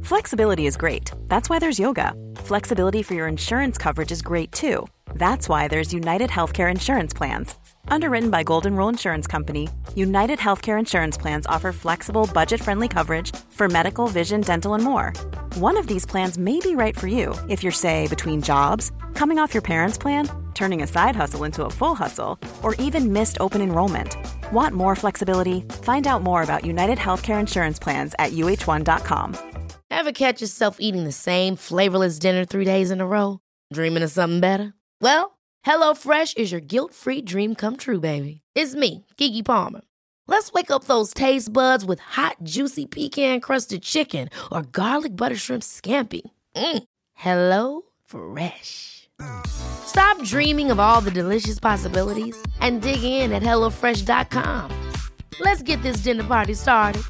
Flexibility is great. That's why there's yoga. Flexibility for your insurance coverage is great too. That's why there's United Healthcare Insurance Plans. Underwritten by Golden Rule Insurance Company, United Healthcare Insurance Plans offer flexible, budget-friendly coverage for medical, vision, dental, and more. One of these plans may be right for you if you're, say, between jobs, coming off your parents' plan, turning a side hustle into a full hustle, or even missed open enrollment. Want more flexibility? Find out more about United Healthcare Insurance Plans at uh1.com. Ever catch yourself eating the same flavorless dinner 3 days in a row? Dreaming of something better? Well, HelloFresh is your guilt-free dream come true, baby. It's me, Keke Palmer. Let's wake up those taste buds with hot, juicy pecan-crusted chicken or garlic butter shrimp scampi. HelloFresh. Stop dreaming of all the delicious possibilities and dig in at HelloFresh.com. Let's get this dinner party started.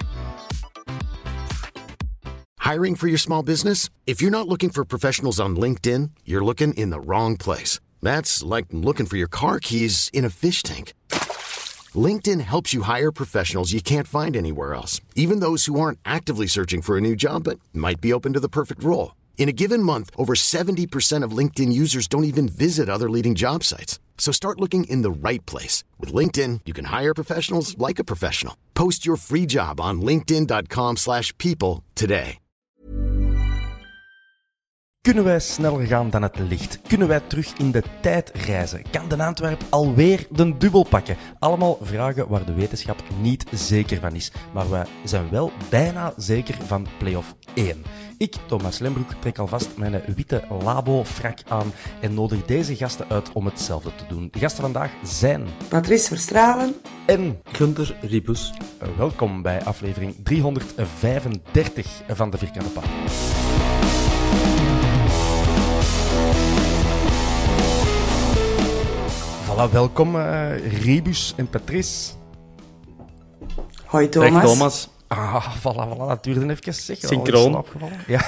Hiring for your small business? If you're not looking for professionals on LinkedIn, you're looking in the wrong place. That's like looking for your car keys in a fish tank. LinkedIn helps you hire professionals you can't find anywhere else, even those who aren't actively searching for a new job but might be open to the perfect role. In a given month, over 70% of LinkedIn users don't even visit other leading job sites. So start looking in the right place. With LinkedIn, you can hire professionals like a professional. Post your free job on linkedin.com/people today. Kunnen wij sneller gaan dan het licht? Kunnen wij terug in de tijd reizen? Kan de Antwerp alweer de dubbel pakken? Allemaal vragen waar de wetenschap niet zeker van is. Maar wij zijn wel bijna zeker van play-off 1. Ik, Thomas Lembroek, trek alvast mijn witte Labo-frak aan en nodig deze gasten uit om hetzelfde te doen. De gasten vandaag zijn... Patrice Verstralen en... Gunther Ribus. Welkom bij aflevering 335 van de Vierkante Paal. Voilà, welkom Rebus en Patrice. Hoi Thomas. Dag Thomas. Voilà, dat duurde even. Zeg, synchroon. Ja.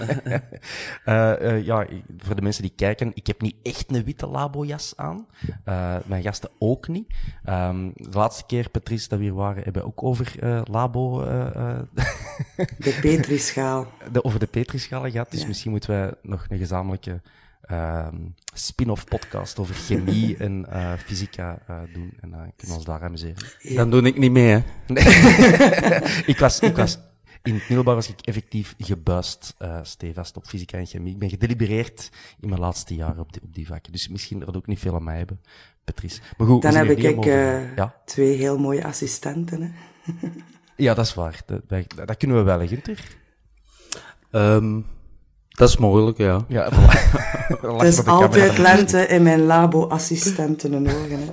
Ja, voor de mensen die kijken, ik heb niet echt een witte Labo-jas aan. Mijn gasten ook niet. De laatste keer, Patrice, dat we hier waren, hebben we ook over Labo... De Petrischaal. Over de Petrischaal gehad, dus misschien moeten wij nog een gezamenlijke... spin-off podcast over chemie en fysica doen. En kunnen we ons daar amuseren. Ja. Dan doe ik niet mee, hè? Nee. ik was... In het middelbaar was ik effectief gebuist, stevast op fysica en chemie. Ik ben gedelibereerd in mijn laatste jaren op die vakken. Dus misschien dat ook niet veel aan mij hebben, Patrice. Maar goed, dan heb ik ja? 2 heel mooie assistenten, hè? Ja, dat is waar. Dat kunnen we wel, hè, Gunther? Dat is mogelijk, ja. Ja, voilà. Het is altijd lente in mijn Labo-assistenten en ogen.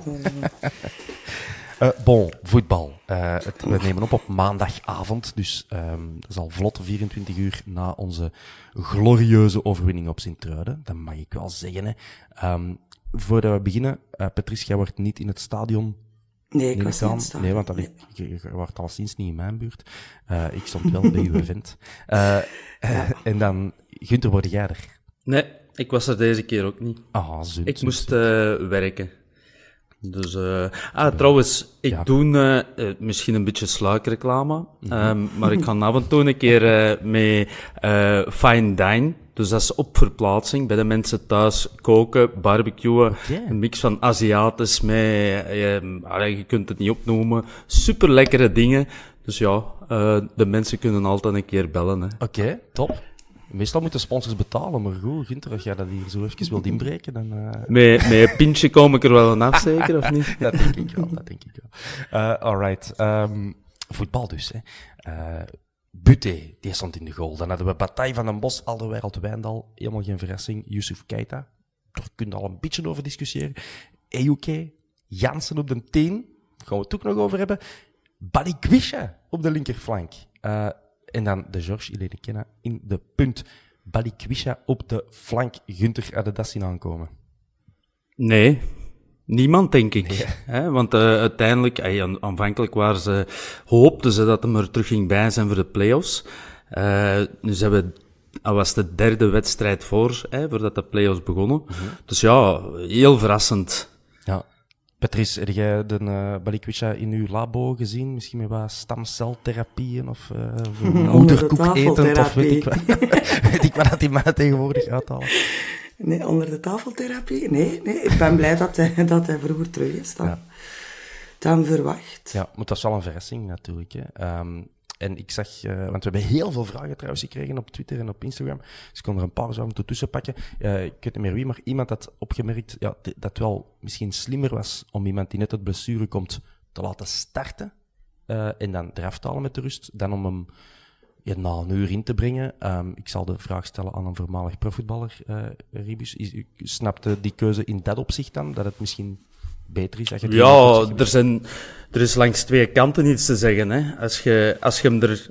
Bon, voetbal. We nemen op maandagavond, dus dat is al vlot 24 uur na onze glorieuze overwinning op Sint-Truiden. Dat mag ik wel zeggen. Hè. Voordat we beginnen, Patrice, jij wordt niet in het stadion. Nee, ik was niet in het stadion. Nee, want je wordt al sinds niet in mijn buurt. Ik stond wel bij uw event. En dan, Gunther, word jij er? Nee, ik was er deze keer ook niet. Ik moest werken. Dus, trouwens, ik doe misschien een beetje sluikreclame, maar ik ga af en toe een keer mee fine dine. Dus dat is op verplaatsing, bij de mensen thuis koken, barbecuen, een mix van Aziatisch met, je kunt het niet opnoemen, super lekkere dingen. Dus ja, de mensen kunnen altijd een keer bellen. Hè. Oké, top. Meestal moeten sponsors betalen, maar goed, Gunther, als jij dat hier zo even wilt inbreken, dan... Met een pintje kom ik er wel aan af, zeker, of niet? Dat denk ik wel. Alright. Voetbal dus, hè. Buté, die stond in de goal. Dan hadden we Bataille van den Bos, Alderweireld Wijndal, helemaal geen verrassing. Yusuf Keita, daar kun je al een beetje over discussiëren. Ejuke, Jansen op de 10, daar gaan we het ook nog over hebben. Balikwisha op de linkerflank. En dan de George Ilene Kenna in de punt. Balikwisha op de flank. Gunther, had je dat zien aankomen? Nee, niemand, denk ik. Nee. Hè? Want uiteindelijk, aanvankelijk hoopten ze dat hem er terug ging bij zijn voor de play-offs. Nu was de 3e wedstrijd voordat de play-offs begonnen. Mm-hmm. Dus ja, heel verrassend. Ja. Patrice, heb jij de balikwisha in uw labo gezien? Misschien met wat stamceltherapieën of moederkoek etend of weet ik wat. Weet ik wat dat die mannen tegenwoordig uithalen? Nee, onder de tafeltherapie? Nee. Ik ben blij dat hij vroeger terug is dan verwacht. Ja, maar dat is wel een verrassing natuurlijk. Hè. En ik zag, want we hebben heel veel vragen trouwens gekregen op Twitter en op Instagram. Dus ik kon er een paar zo moeten tussen pakken. Ik weet niet meer wie, maar iemand had opgemerkt dat het wel misschien slimmer was om iemand die net uit blessure komt te laten starten en dan eraf te halen met de rust, dan om hem na een uur in te brengen. Ik zal de vraag stellen aan een voormalig profvoetballer, Ribus. Snapte die keuze in dat opzicht dan, dat het misschien beter is? Dat je er is langs twee kanten iets te zeggen. Hè. Als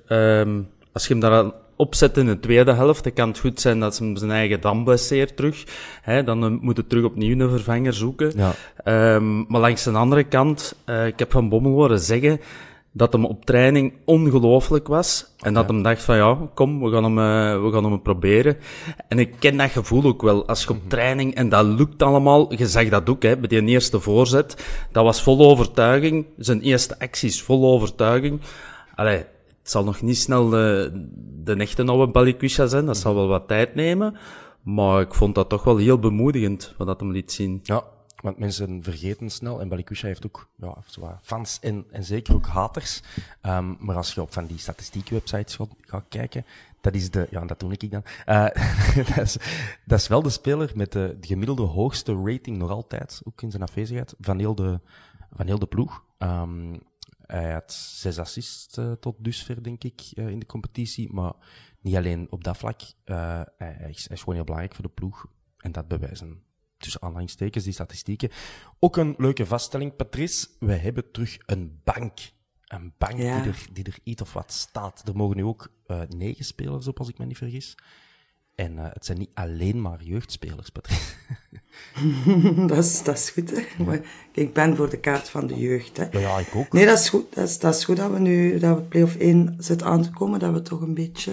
je hem daar opzet in de tweede helft, dan kan het goed zijn dat ze hem zijn eigen dam blesseert terug. Hè, dan moet hij terug opnieuw een vervanger zoeken. Ja. Maar langs de andere kant, ik heb Van Bommel horen zeggen dat hem op training ongelooflijk was. En dat hem dacht van kom, we gaan hem proberen. En ik ken dat gevoel ook wel. Als je op training, en dat lukt allemaal, je zag dat ook, hè, bij die eerste voorzet. Dat was vol overtuiging. Zijn eerste acties vol overtuiging. Allee, het zal nog niet snel de echte oude balikwisha zijn. Dat zal wel wat tijd nemen. Maar ik vond dat toch wel heel bemoedigend, wat dat hem liet zien. Ja. Want mensen vergeten snel, en balikwisha heeft ook fans en zeker ook haters. Maar als je op van die statistiekwebsites gaat kijken, dat is dat doe ik dan. Dat is wel de speler met de gemiddelde hoogste rating nog altijd, ook in zijn afwezigheid, van heel de ploeg. Hij had 6 assists tot dusver, denk ik, in de competitie. Maar niet alleen op dat vlak. Hij is gewoon heel belangrijk voor de ploeg. En dat bewijzen tussen aanhalingstekens, die statistieken. Ook een leuke vaststelling, Patrice. We hebben terug een bank. Een bank die er iets of wat staat. Er mogen nu ook 9 spelers op, als ik me niet vergis. En het zijn niet alleen maar jeugdspelers, Patrice. dat is goed, hè. Maar ik ben voor de kaart van de jeugd, hè. Ja, ik ook. Nee, dat is goed. Dat is goed dat we play-off 1 zit aan te komen, dat we toch een beetje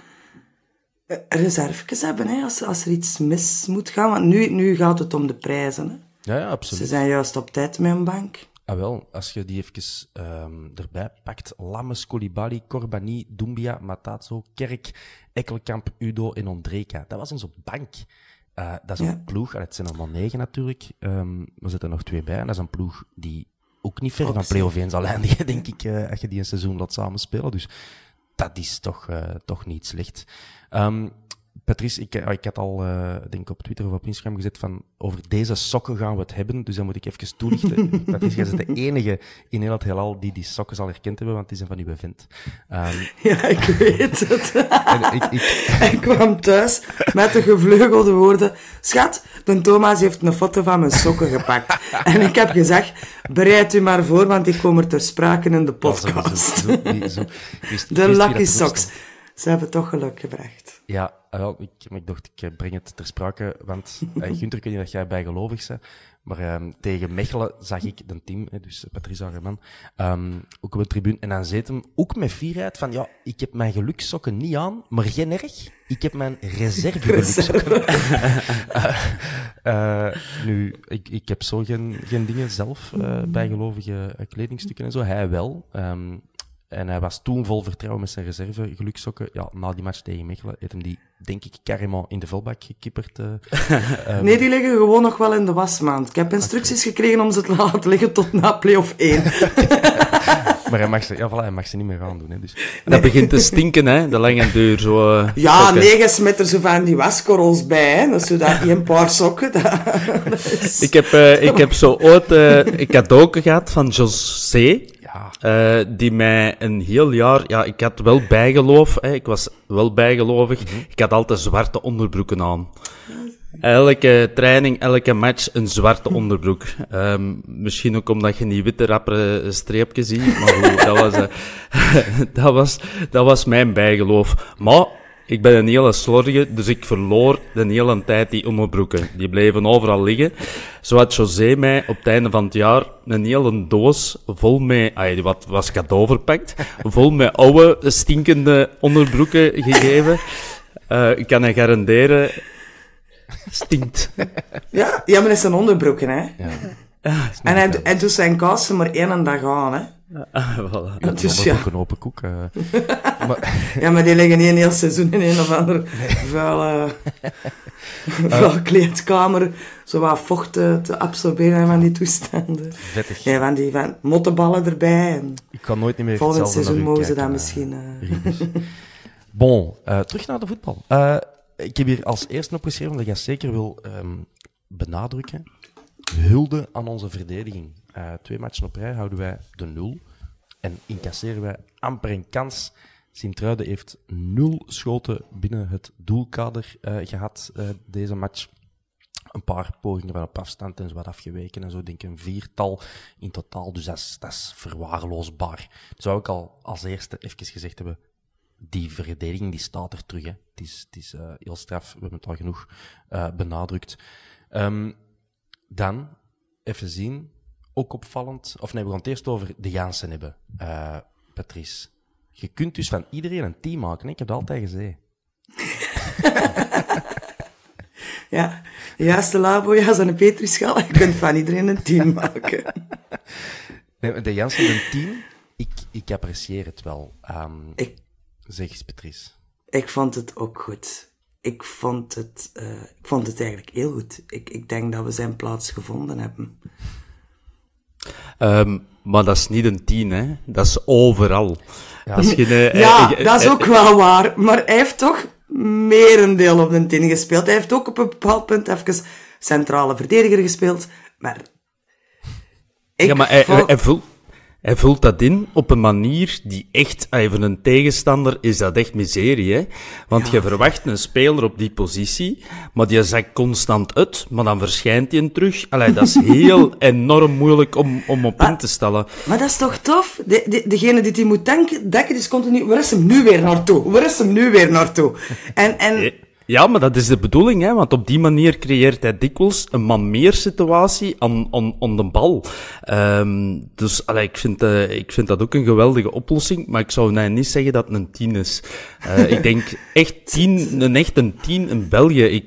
reserves hebben, hè, als er iets mis moet gaan. Want nu gaat het om de prijzen, hè. Ja, absoluut. Ze zijn juist op tijd met een bank. Ah wel, als je die even erbij pakt. Lammes, Koulibaly, Corbani, Doumbia, Matazo, Kerk, Ekkelkamp, Udo en Ondrejka. Dat was onze bank. Dat is een ploeg, het zijn allemaal 9 natuurlijk. Er zitten nog 2 bij. En dat is een ploeg die ook niet ver van play-off 1 zal eindigen, denk ik, als je die een seizoen laat samenspelen. Dus dat is toch niet slecht. Patrice, ik had al, denk ik op Twitter of op Instagram gezet van over deze sokken gaan we het hebben, dus dan moet ik even toelichten. Patrice, jij bent de enige in heel het heelal die sokken zal herkend hebben, want die zijn van uw vent. Ja, ik weet het. Ik kwam thuis met de gevleugelde woorden: schat, de Thomas heeft een foto van mijn sokken gepakt. En ik heb gezegd, bereid u maar voor, want ik kom er ter sprake in de podcast. De Lucky Socks. Ze hebben toch geluk gebracht. Ja, wel, ik dacht, ik breng het ter sprake, want Gunther, ik weet niet dat jij bijgelovig bent, maar tegen Mechelen zag ik de team, dus Patrice Hagerman, ook op de tribune, en dan zit hem ook met fierheid van, ik heb mijn geluksokken niet aan, maar geen erg, ik heb mijn reserve-geluksokken. Nu, ik heb zo geen dingen zelf, bijgelovige kledingstukken en zo, hij wel. En hij was toen vol vertrouwen met zijn reserve geluksokken. Ja, na die match tegen Mechelen heeft hem die, denk ik, carrément in de vuilbak gekipperd. Nee, die liggen gewoon nog wel in de wasmand. Ik heb instructies gekregen om ze te laten liggen tot na play-off 1. Maar hij mag ze niet meer gaan doen. Hè, dus. Dat begint te stinken, hè, de lange deur. Zo, nee, je smet er zo van die waskorrels bij, hè. Dat is zo dat een paar sokken. Dat is... Ik heb zo ooit een cadeau gehad van José. Die mij een heel jaar... ik had wel bijgeloof. Hè, ik was wel bijgelovig. Mm-hmm. Ik had altijd zwarte onderbroeken aan. Elke training, elke match een zwarte onderbroek. Misschien ook omdat je die witte rappere streepje ziet. Maar goed, dat was mijn bijgeloof. Maar ik ben een hele slordige, dus ik verloor de hele tijd die onderbroeken. Die bleven overal liggen. Zo had José mij op het einde van het jaar een hele doos vol met, die was cadeau verpakt, vol met oude, stinkende onderbroeken gegeven. Ik kan je garanderen, stinkt. Ja, maar dat zijn onderbroeken, hè. Ja. En hij doet zijn kousen maar 1 dag aan, hè. Voilà. Dat is ook een open koek. Ja, maar die liggen niet een heel seizoen in een of andere vuil kleedkamer. Zo wat vocht te absorberen van die toestanden. Vettig. Ja, van die mottenballen erbij. En Ik kan nooit meer volgend hetzelfde seizoen naar u mogen ze kijken, dat misschien... Bon, terug naar de voetbal. Ik heb hier als eerste opgeschreven dat jij zeker wil benadrukken. Hulde aan onze verdediging. 2 matchen op rij houden wij de 0. En incasseren wij amper een kans. Sint-Truiden heeft 0 schoten binnen het doelkader gehad deze match. Een paar pogingen van op afstand en zo wat afgeweken en zo. Denk ik een 4-tal in totaal. Dus dat is verwaarloosbaar. Dat zou ik al als eerste even gezegd hebben. Die verdediging die staat er terug. Hè. Het is heel straf. We hebben het al genoeg benadrukt. Dan, even zien. Ook opvallend. Of nee, we gaan het eerst over de Jansen hebben. Patrice. Je kunt dus van iedereen een team maken. Hè? Ik heb het altijd gezegd. Ja, de juiste Laboja's en een Petrischal. Je kunt van iedereen een team maken. Nee, de Jansen een team. Ik apprecieer het wel. Zeg eens, Patrice. Ik vond het ook goed. Ik vond het eigenlijk heel goed. Ik denk dat we zijn plaats gevonden hebben. Maar dat is niet een 10, hè. Dat is overal. Ja, dat is geen, dat is ook wel waar. Maar hij heeft toch merendeel op de 10 gespeeld. Hij heeft ook op een bepaald punt even centrale verdediger gespeeld. Maar... Hij vult dat in op een manier die echt, voor een tegenstander is dat echt miserie, hè. Want je verwacht een speler op die positie, maar die zakt constant uit, maar dan verschijnt hij terug. Dat is heel enorm moeilijk om op in te stellen. Maar dat is toch tof? Degene die moet dekken, is continu, waar is hem nu weer naartoe? En... Ja, maar dat is de bedoeling, hè, want op die manier creëert hij dikwijls een man meer situatie aan de bal. Dus ik vind dat ook een geweldige oplossing, maar ik zou niet zeggen dat het een 10 is. Ik denk echt een 10 in België.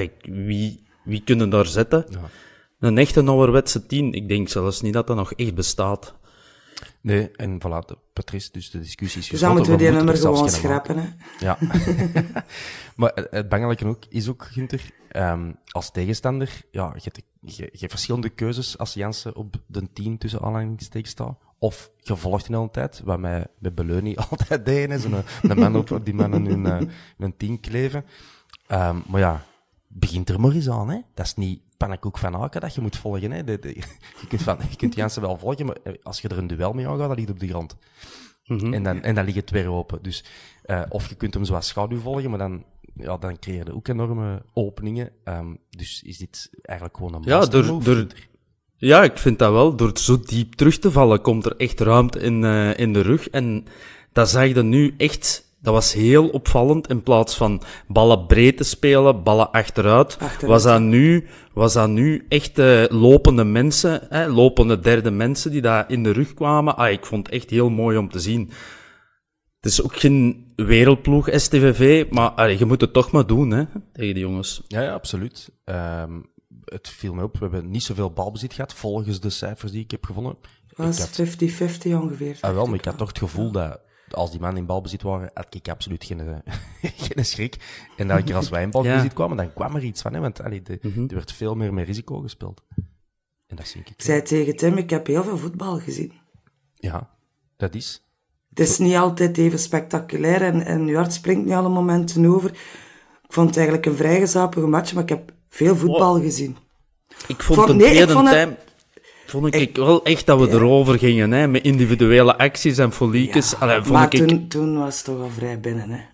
Wie kunnen daar zetten? Ja. Een echte ouderwetse 10. Ik denk zelfs niet dat dat nog echt bestaat. Nee, en voilà, Patrice, dus de discussie is gesloten. Dus dan moeten we die nummer gewoon schrappen, hè. Ja. Maar het belangrijke ook is ook, Gunther, als tegenstander, ja, je hebt verschillende keuzes als Jansen op de 10 tussen aanhalingstekens staat. Of je volgt in een tijd, wat mij met Beleuni altijd deed, is een man op die mannen hun 10 kleven. Maar ja, begint er maar eens aan, hè. Dat is niet pannenkoek van Aken dat je moet volgen, hè. Je kunt Jansen wel volgen, maar als je er een duel mee aangaat, dat ligt op de grond. Mm-hmm. En dan ligt het weer open. Dus, of je kunt hem zoals schaduw volgen, maar dan creëer je ook enorme openingen. Dus is dit eigenlijk gewoon een mastermove? Ja, ik vind dat wel. Door zo diep terug te vallen, komt er echt ruimte in de rug. En dat zag je nu echt... Dat was heel opvallend. In plaats van ballen breed te spelen, ballen achteruit. Was dat nu echt lopende mensen, lopende derde mensen die daar in de rug kwamen. Ik vond het echt heel mooi om te zien. Het is ook geen wereldploeg, STVV, maar je moet het toch maar doen, hè, tegen die jongens. Ja, absoluut. Het viel me op, we hebben niet zoveel balbezit gehad, volgens de cijfers die ik heb gevonden. Het was 50-50 ongeveer. Wel, maar ik had toch het gevoel dat als die mannen in balbezit waren, had ik absoluut geen schrik. En dat als wij in balbezit kwamen, dan kwam er iets van, hè, want er werd veel meer met risico gespeeld. En dat zie ik. Ik zei tegen Tim, ik heb heel veel voetbal gezien. Ja, dat is. Het is niet altijd even spectaculair en je hart springt niet alle momenten over. Ik vond het eigenlijk een vrij gezapige match, maar ik heb veel voetbal gezien. Ik vond de tweede time... Vond ik wel echt dat we erover gingen, hè, met individuele acties en foliekes. Ja, toen was het toch al vrij binnen, hè.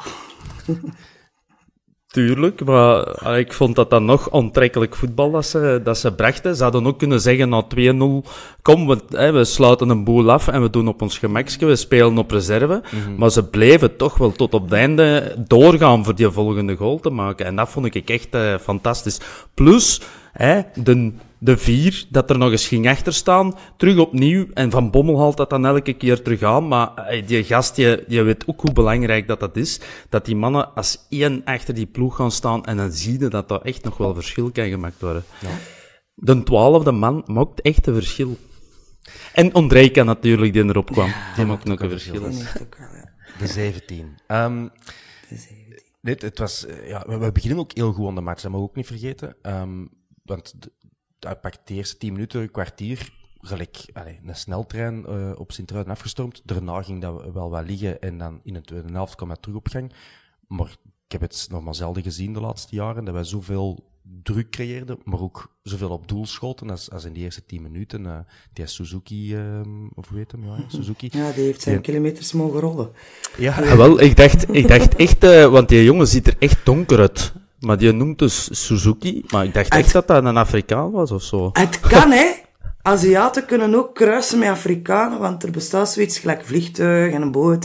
Tuurlijk, maar ik vond dat nog aantrekkelijk voetbal dat ze brachten. Ze hadden ook kunnen zeggen na 2-0, kom, we sluiten een boel af en we doen op ons gemakje, we spelen op reserve. Mm-hmm. Maar ze bleven toch wel tot op het einde doorgaan voor die volgende goal te maken. En dat vond ik echt fantastisch. Plus, de 4, dat er nog eens ging achter staan, terug opnieuw. En Van Bommel haalt dat dan elke keer terug aan. Maar die gast, je weet ook hoe belangrijk dat is. Dat die mannen als één achter die ploeg gaan staan. En dan zie je dat echt nog wel verschil kan gemaakt worden. Ja. De 12e man maakt echt een verschil. En Ondrejka natuurlijk, die erop kwam. Die maakt ook een verschil. De 17. Het was, we beginnen ook heel goed aan de match, dat mogen we ook niet vergeten. Want hij pakt de eerste 10 minuten, een kwartier, gelijk een sneltrein op Sint-Truiden afgestormd. Daarna ging dat wel wat liggen en dan in de tweede helft kwam dat terug op gang. Maar ik heb het nog maar zelden gezien de laatste jaren, dat wij zoveel druk creëerden, maar ook zoveel op doel schoten als in die eerste 10 minuten. Die Suzuki, of hoe heet hem? Ja, Suzuki. Ja, die heeft zijn kilometers mogen rollen. Ja, wel, ik dacht echt, want die jongen ziet er echt donker uit. Maar die noemt dus Suzuki, maar ik dacht echt dat dat een Afrikaan was of zo. Het kan, hè. Aziaten kunnen ook kruisen met Afrikanen, want er bestaat zoiets gelijk vliegtuig en een boot.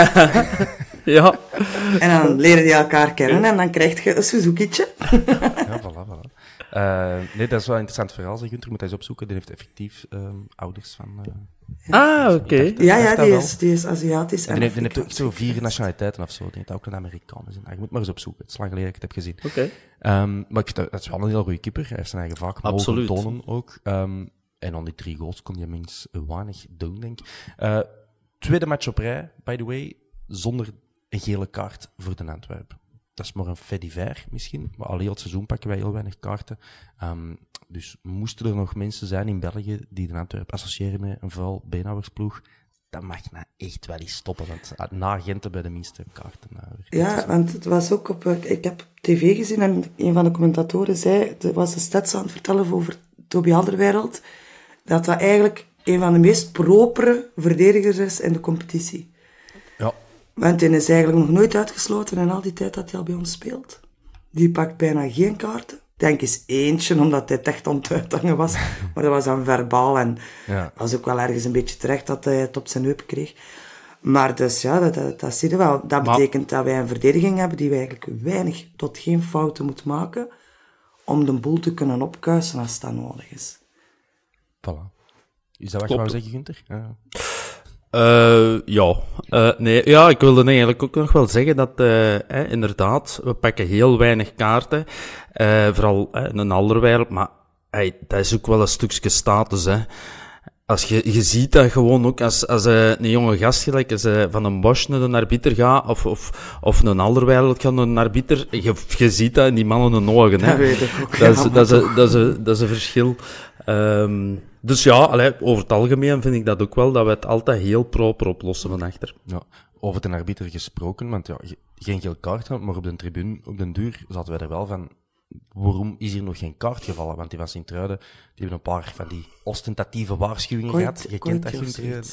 Ja. En dan leren die elkaar kennen en dan krijg je een Suzuki'tje. Ja, voilà. Nee, dat is wel een interessant verhaal, zeg Gunther. Moet hij eens opzoeken. Die heeft effectief ouders van... oké. Ja, die is Aziatisch. En die heeft ook zo 4 nationaliteiten of zo. Die heeft ook een Amerikaan is. Je moet maar eens opzoeken. Het is lang geleden dat ik het heb gezien. Oké. Maar ik vind dat is wel een heel goede keeper. Hij heeft zijn eigen vaak mogen tonen ook. En aan die 3 goals kon je minstens weinig doen, denk ik. Tweede match op rij, by the way, zonder een gele kaart voor de Antwerpen. Dat is maar een fait divers misschien, maar al heel het seizoen pakken wij heel weinig kaarten. Dus moesten er nog mensen zijn in België die de Antwerpen associëren met een vooral beenhouwersploeg, dat mag nou echt wel eens stoppen, want na Gent bij de minste kaarten. Ja, want het was ook ik heb tv gezien en een van de commentatoren zei, er was een stats aan het vertellen over Toby Alderweireld, dat eigenlijk een van de meest propere verdedigers is in de competitie. Ja. Want hij is eigenlijk nog nooit uitgesloten in al die tijd dat hij al bij ons speelt. Die pakt bijna geen kaarten. Denk eens eentje, omdat hij het echt aan het uithangen was. Maar dat was dan verbaal en was ook wel ergens een beetje terecht dat hij het op zijn heup kreeg. Maar dus ja, dat zie je wel. Dat betekent dat wij een verdediging hebben die wij eigenlijk weinig tot geen fouten moeten maken om de boel te kunnen opkuisen als dat nodig is. Voilà. Is dat wat je wou zeggen, Gunther? Ja. Ik wilde eigenlijk ook nog wel zeggen dat, inderdaad, we pakken heel weinig kaarten. Vooral een Alderweireld, maar dat is ook wel een stukje status, hè. Als je ziet dat gewoon ook als een jonge gast gelijk als van een Bosch naar een arbiter gaat, of een Alderweireld gaat naar een arbiter, je ziet dat in die mannen hun ogen, hè. Dat weet ik ook. Dat is een verschil. Dus ja, over het algemeen vind ik dat ook wel, dat we het altijd heel proper oplossen van achter. Ja, over de arbiter gesproken, want ja, geen geel kaart, maar op de tribune, op den duur, zaten wij er wel van, waarom is hier nog geen kaart gevallen? Want die van Sint-Truiden, die hebben een paar van die ostentatieve waarschuwingen gehad. Je kent dat, Gunther.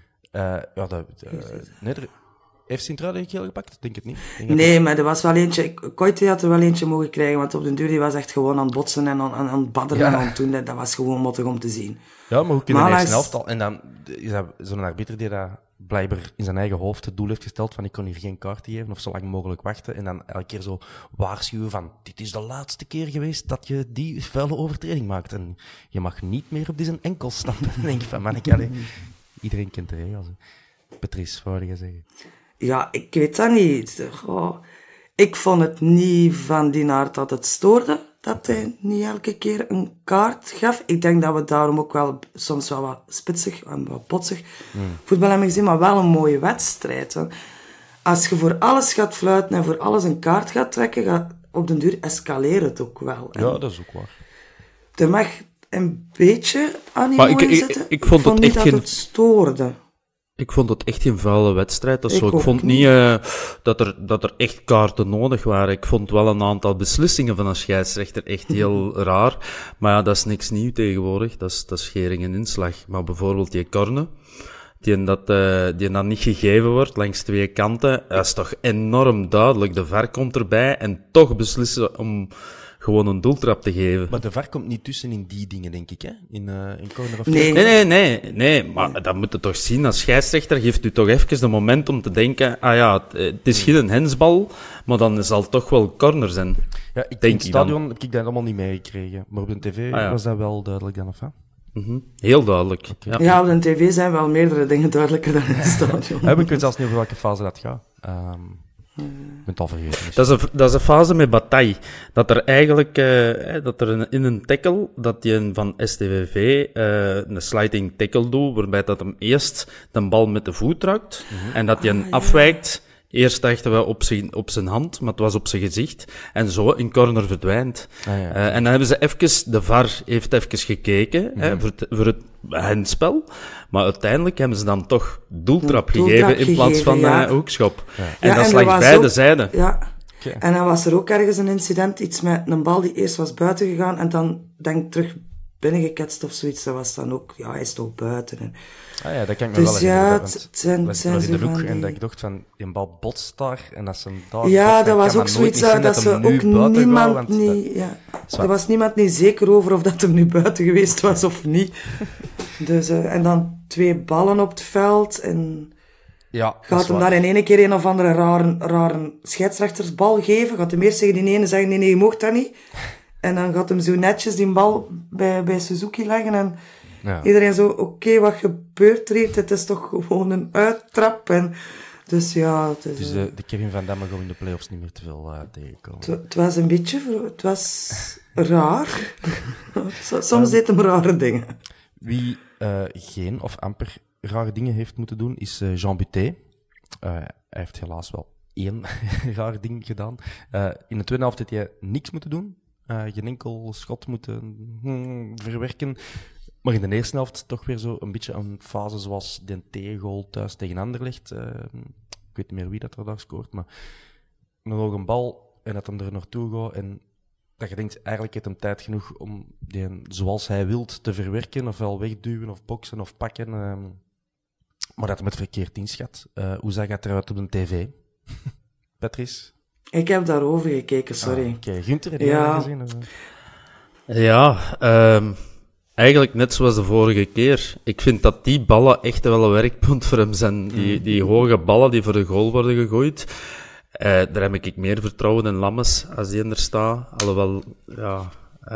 Heeft Sint-Truiden een geel gepakt? Denk het niet. Nee, maar er was wel eentje... Koite had er wel eentje mogen krijgen, want op den duur die was echt gewoon aan het botsen en aan het badderen en aan het doen. Dat was gewoon mottig om te zien. Ja, maar ook in de eerste helft al. En dan is dat zo'n arbiter die dat blijkbaar in zijn eigen hoofd het doel heeft gesteld van ik kon hier geen kaarten geven of zo lang mogelijk wachten. En dan elke keer zo waarschuwen van dit is de laatste keer geweest dat je die vuile overtreding maakt. En je mag niet meer op deze enkel stappen. Dan denk je van manneke, iedereen kent de regels. Patrice, wat wou je zeggen? Ja, ik weet dat niet. Ik vond het niet van die aard dat het stoorde, dat hij niet elke keer een kaart gaf. Ik denk dat we daarom ook wel soms wel wat spitsig en wat potsig voetbal hebben gezien, maar wel een mooie wedstrijd. Hè. Als je voor alles gaat fluiten en voor alles een kaart gaat trekken, gaat op den duur escaleert het ook wel. Ja, dat is ook waar. Er mag een beetje animo in zitten. Ik vond niet het dat het stoorde. Ik vond het echt geen vuile wedstrijd. Ik vond niet dat er echt kaarten nodig waren. Ik vond wel een aantal beslissingen van een scheidsrechter echt heel raar. Maar ja, dat is niks nieuw tegenwoordig. Dat is schering en inslag. Maar bijvoorbeeld die corner, die dan niet gegeven wordt langs 2 kanten, dat is toch enorm duidelijk. De VAR komt erbij en toch beslissen om gewoon een doeltrap te geven. Maar de VAR komt niet tussen in die dingen, denk ik, hè? In corner of Nee, maar dat moet je toch zien. Als scheidsrechter geeft u toch even de moment om te denken, het is geen hensbal, maar dan zal het toch wel corner zijn. Ja, in het stadion heb ik dat allemaal niet meegekregen. Maar op de tv was dat wel duidelijk dan, of hè? Heel duidelijk. Okay. Ja, op de tv zijn wel meerdere dingen duidelijker dan in het stadion. Ik weet zelfs niet over welke fase dat gaat. Ik ben het al vergeten. Dat is een fase met Bataille. Dat er eigenlijk, dat er in een tackle, dat die van STVV een sliding tackle doet, waarbij dat hem eerst de bal met de voet raakt, en dat hij afwijkt. Eerst dachten we op zijn hand, maar het was op zijn gezicht. En zo in corner verdwijnt. En dan hebben ze de VAR heeft even gekeken voor het handspel. Maar uiteindelijk hebben ze dan toch doeltrap gegeven in plaats van hoekschop. Ja. En dat is langs beide zijden. Ja. Okay. En dan was er ook ergens een incident, iets met een bal die eerst was buiten gegaan en dan denk ik terug binnengeketst of zoiets. Dat was dan ook, hij is toch buiten. En... dat kan ik me wel herinneren. Het zijn in de hoek en dat ik dacht van, die bal botst daar en dat ze hem daar... Ja, dat was ook zoiets dat ze ook niemand niet... Ja. Er was niemand niet zeker over of dat hem nu buiten geweest was of niet. Dus, en dan 2 ballen op het veld en... Ja, gaat hem daar in ene keer een of andere rare scheidsrechtersbal geven? Gaat hem eerst tegen die ene zeggen, nee, je mocht dat niet. En dan gaat hem zo netjes die bal bij Suzuki leggen en iedereen zo, oké, wat gebeurt er hier? Het is toch gewoon een uittrap. En, dus ja... Het is, dus de Kevin Van Damme gaan in de play-offs niet meer te veel tegenkomen. Het was een beetje... Het was raar. Soms deed hem rare dingen. Wie geen of amper rare dingen heeft moeten doen, is Jean Buté. Hij heeft helaas wel 1 raar ding gedaan. In de tweede helft heeft hij niks moeten doen. Geen enkel schot moeten verwerken. Maar in de eerste helft toch weer zo een beetje een fase zoals de tegengoal thuis tegen Anderlecht. Ik weet niet meer wie dat er daar scoort, maar nog een bal en dat hem er naartoe gaat. En dat je denkt, eigenlijk heeft hem tijd genoeg om die zoals hij wilt te verwerken. Ofwel wegduwen, of boksen, of pakken. Maar dat hem het verkeerd inschat. Hoe zag het eruit op de tv? Patrice? Ik heb daarover gekeken, sorry. Oké, Gunther, heb je dat gezien? Ja, eigenlijk net zoals de vorige keer. Ik vind dat die ballen echt wel een werkpunt voor hem zijn. Die hoge ballen die voor de goal worden gegooid. Daar heb ik meer vertrouwen in Lammes als die er staat. Alhoewel, ja...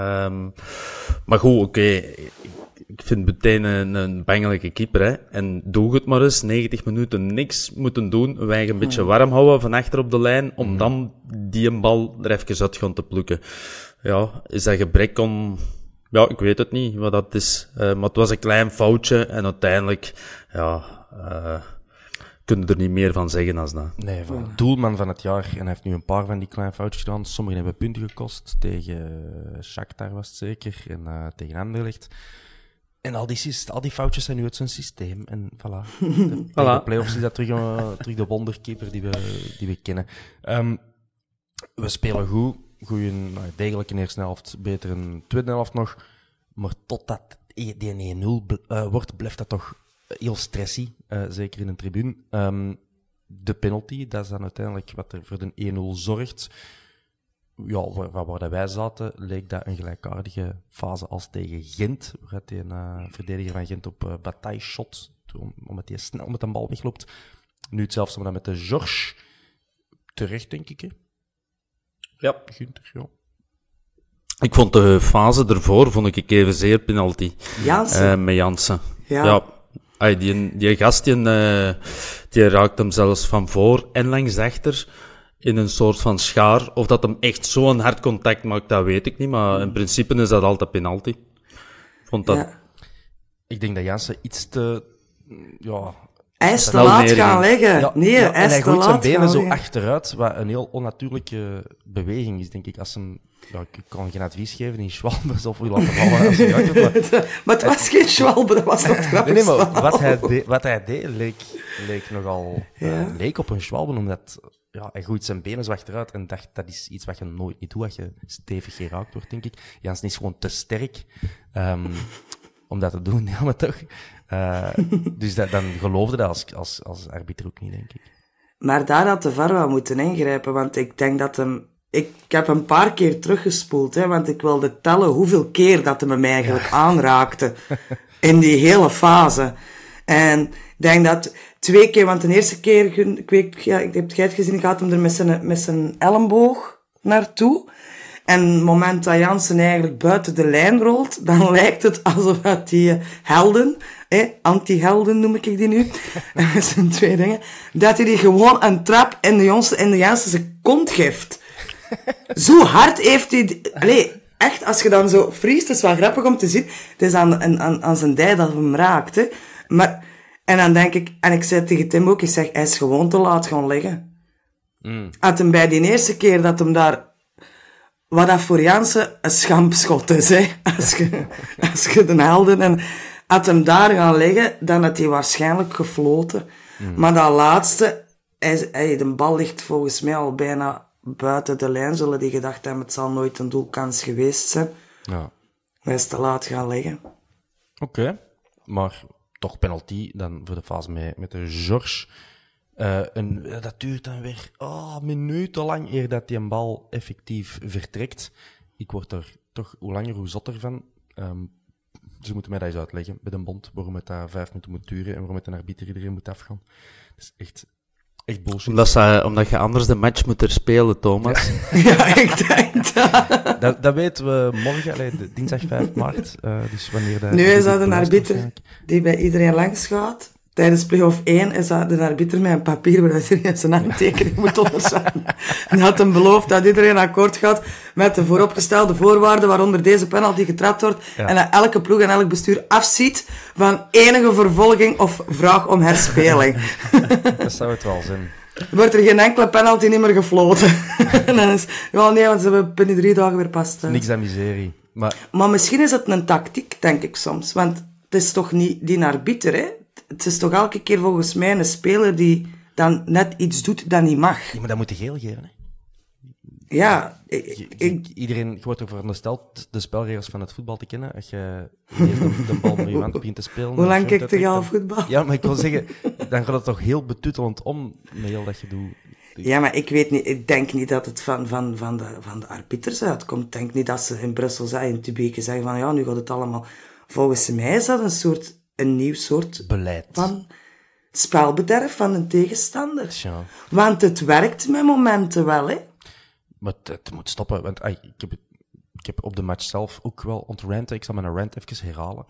maar goed, oké. Ik vind meteen een bangelijke keeper, hè. En doe het maar eens, 90 minuten niks moeten doen, wij een beetje warm houden van achter op de lijn, om dan die een bal er even uit gaan te plukken. Ja, is dat gebrek om... Ja, ik weet het niet wat dat is. Maar het was een klein foutje en uiteindelijk, kunnen er niet meer van zeggen als dat. Nee, van doelman van het jaar. En hij heeft nu een paar van die kleine foutjes gedaan. Sommigen hebben punten gekost. Tegen Shakhtar was het zeker. En tegen Anderlecht. En al die foutjes zijn nu uit zijn systeem. En voilà. De play-offs is dat terug de wonderkeeper die we kennen. We spelen goed. Degelijk in de eerste helft. Beter in de tweede helft nog. Maar totdat die 1-0 wordt, blijft dat toch heel stressy. Zeker in een tribune. De penalty, dat is dan uiteindelijk wat er voor de 1-0 zorgt. Ja, waar wij zaten, leek dat een gelijkaardige fase als tegen Gent. Waar hij een verdediger van Gent op Bataille shot, omdat hij snel met een bal wegloopt. Nu hetzelfde maar met de Georges. Terecht, denk ik, hè? Ja. Gunther, ja. Ik vond de fase ervoor evenzeer penalty. Jansen. Met Jansen. Ja. Die gast, die raakt hem zelfs van voor en langs achter in een soort van schaar. Of dat hem echt zo'n hard contact maakt, dat weet ik niet. Maar in principe is dat altijd penalty. Vond dat... Ja. Ik denk dat Jansen iets te... Ja, hij is te laat gaan liggen. Ja, hij is te laat gaan liggen. En hij gooit zijn benen zo achteruit, wat een heel onnatuurlijke beweging is, denk ik. Als hem... Ja, ik kan geen advies geven in Schwalbe, of u laten vallen als je uit maar het was geen Schwalbe, dat was nog grappig. Nee, maar wat hij deed leek nogal... leek op een Schwalbe, omdat... Ja, hij gooit zijn benen zo achteruit en dacht, dat is iets wat je nooit niet doet, als je stevig geraakt wordt, denk ik. Jansen is gewoon te sterk om dat te doen, ja, maar toch. Dus dan geloofde dat als arbiter ook niet, denk ik. Maar daar had de VAR wel moeten ingrijpen, want ik denk dat hem... Ik heb een paar keer teruggespoeld, hè, want ik wilde tellen hoeveel keer dat hem eigenlijk aanraakte in die hele fase. En ik denk dat 2 keer, want de eerste keer, ik heb het gezien, gaat hem er met zijn elleboog naartoe. En het moment dat Jansen eigenlijk buiten de lijn rolt, dan lijkt het alsof die Helden anti-helden noem ik die nu. Dat zijn 2 dingen. Dat hij die gewoon een trap in de juiste seconde geeft. Zo hard heeft hij... Echt, als je dan zo vriest, het is wel grappig om te zien. Het is aan zijn dij dat hem raakt, hè. Maar, en dan denk ik, en ik zei tegen Tim ook, ik zeg, hij is gewoon te laat gaan liggen. Had hem bij die eerste keer dat hem daar, wat dat voor Jansen een schampschot is, hè. Als je de helden, en had hem daar gaan liggen, dan had hij waarschijnlijk gefloten. Maar dat laatste, de bal ligt volgens mij al bijna buiten de lijn, zullen die gedacht hebben, het zal nooit een doelkans geweest zijn. Ja. Hij is te laat gaan liggen. Oké. Maar toch penalty, dan voor de fase met de George. Dat duurt dan weer minutenlang eer dat die een bal effectief vertrekt. Ik word er toch hoe langer hoe zotter van. Ze moeten mij dat eens uitleggen bij de bond, waarom het daar 5 minuten moet duren en waarom het een arbiter iedereen moet afgaan. Dat is echt bullshit. Omdat je anders de match moet er spelen, Thomas. Ja, ik denk dat. Dat weten we morgen, dinsdag 5 maart. Dus wanneer nu is dat een arbiter die bij iedereen langs gaat. Tijdens play-off 1 is dat de arbiter met een papier waar iedereen zijn handtekening moet onderzetten. En had hem beloofd dat iedereen akkoord gaat met de vooropgestelde voorwaarden waaronder deze penalty getrapt wordt. Ja. En dat elke ploeg en elk bestuur afziet van enige vervolging of vraag om herspeling. Dat zou het wel zijn. Wordt er geen enkele penalty niet meer gefloten. En dan is, nee, want ze hebben binnen 3 dagen weer pas. Niks aan miserie. Maar misschien is het een tactiek, denk ik soms. Want het is toch niet die arbiter, hè? Het is toch elke keer volgens mij een speler die dan net iets doet dat niet mag. Ja, maar dat moet je geel geven, hè? Ja. Je wordt ook verondersteld de spelregels van het voetbal te kennen. Als je de bal met je hand begint te spelen. Hoe lang kijkt je al voetbal? Ja, maar ik wil zeggen, dan gaat het toch heel betuttelend om met heel dat je doet. Ja, maar ik weet niet, ik denk niet dat het van de arbiters uitkomt. Ik denk niet dat ze in Brussel zeggen, in Tubeke zeggen van ja, nu gaat het allemaal. Volgens mij is dat een nieuw soort beleid van spelbederf van een tegenstander. Tja. Want het werkt met momenten wel, hè. Maar het moet stoppen, want ik heb op de match zelf ook wel ontranten. Ik zal mijn rant even herhalen.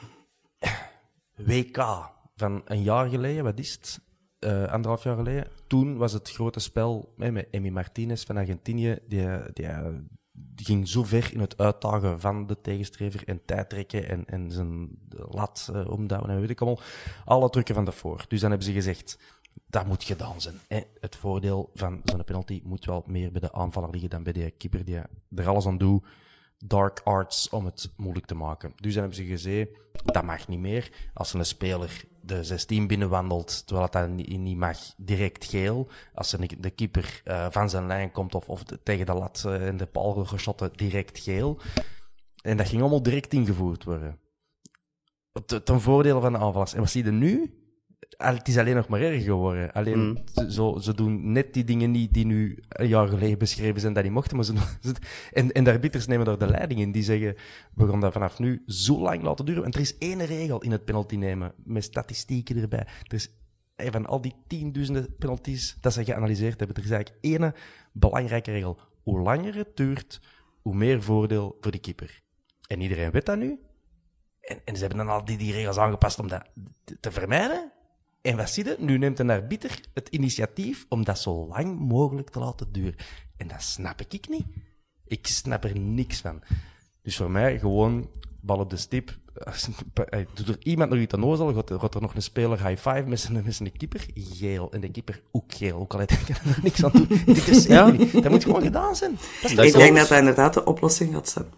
WK van een jaar geleden, wat is het? 1,5 jaar geleden. Toen was het grote spel met Emi Martinez van Argentinië. Die ging zo ver in het uitdagen van de tegenstrever en tijd trekken en zijn lat omdouwen en weet ik allemaal. Alle trucken van daarvoor. Dus dan hebben ze gezegd, dat moet gedaan zijn. Het voordeel van zo'n penalty moet wel meer bij de aanvaller liggen dan bij de keeper die er alles aan doet. Dark arts om het moeilijk te maken. Dus dan hebben ze gezegd, dat mag niet meer. Als een speler de 16 binnenwandelt, terwijl dat niet mag, direct geel. Als de keeper van zijn lijn komt of tegen de lat en de paal geschotten, direct geel. En dat ging allemaal direct ingevoerd worden. Ten voordele van de aanvallers. En wat zie je nu? Het is alleen nog maar erger geworden. Alleen, ze doen net die dingen niet die nu een jaar geleden beschreven zijn dat die mochten. Maar en de arbiters nemen daar de leiding in. Die zeggen, we gaan dat vanaf nu zo lang laten duren. En er is 1 regel in het penalty nemen, met statistieken erbij. Er is van al die 10.000 penalties dat ze geanalyseerd hebben, er is eigenlijk 1 belangrijke regel. Hoe langer het duurt, hoe meer voordeel voor de keeper. En iedereen weet dat nu. En ze hebben dan al die regels aangepast om dat te vermijden. En wat zie je? Nu neemt een arbiter het initiatief om dat zo lang mogelijk te laten duren. En dat snap ik niet. Ik snap er niks van. Dus voor mij gewoon bal op de stip. Doet er iemand nog iets aan ozel, gaat er nog een speler high five met zijn keeper? Geel. En de keeper ook geel. Ook al denk ik er niks aan doen. Niet. Dat moet gewoon gedaan zijn. Ik denk dat dat inderdaad de oplossing gaat zijn.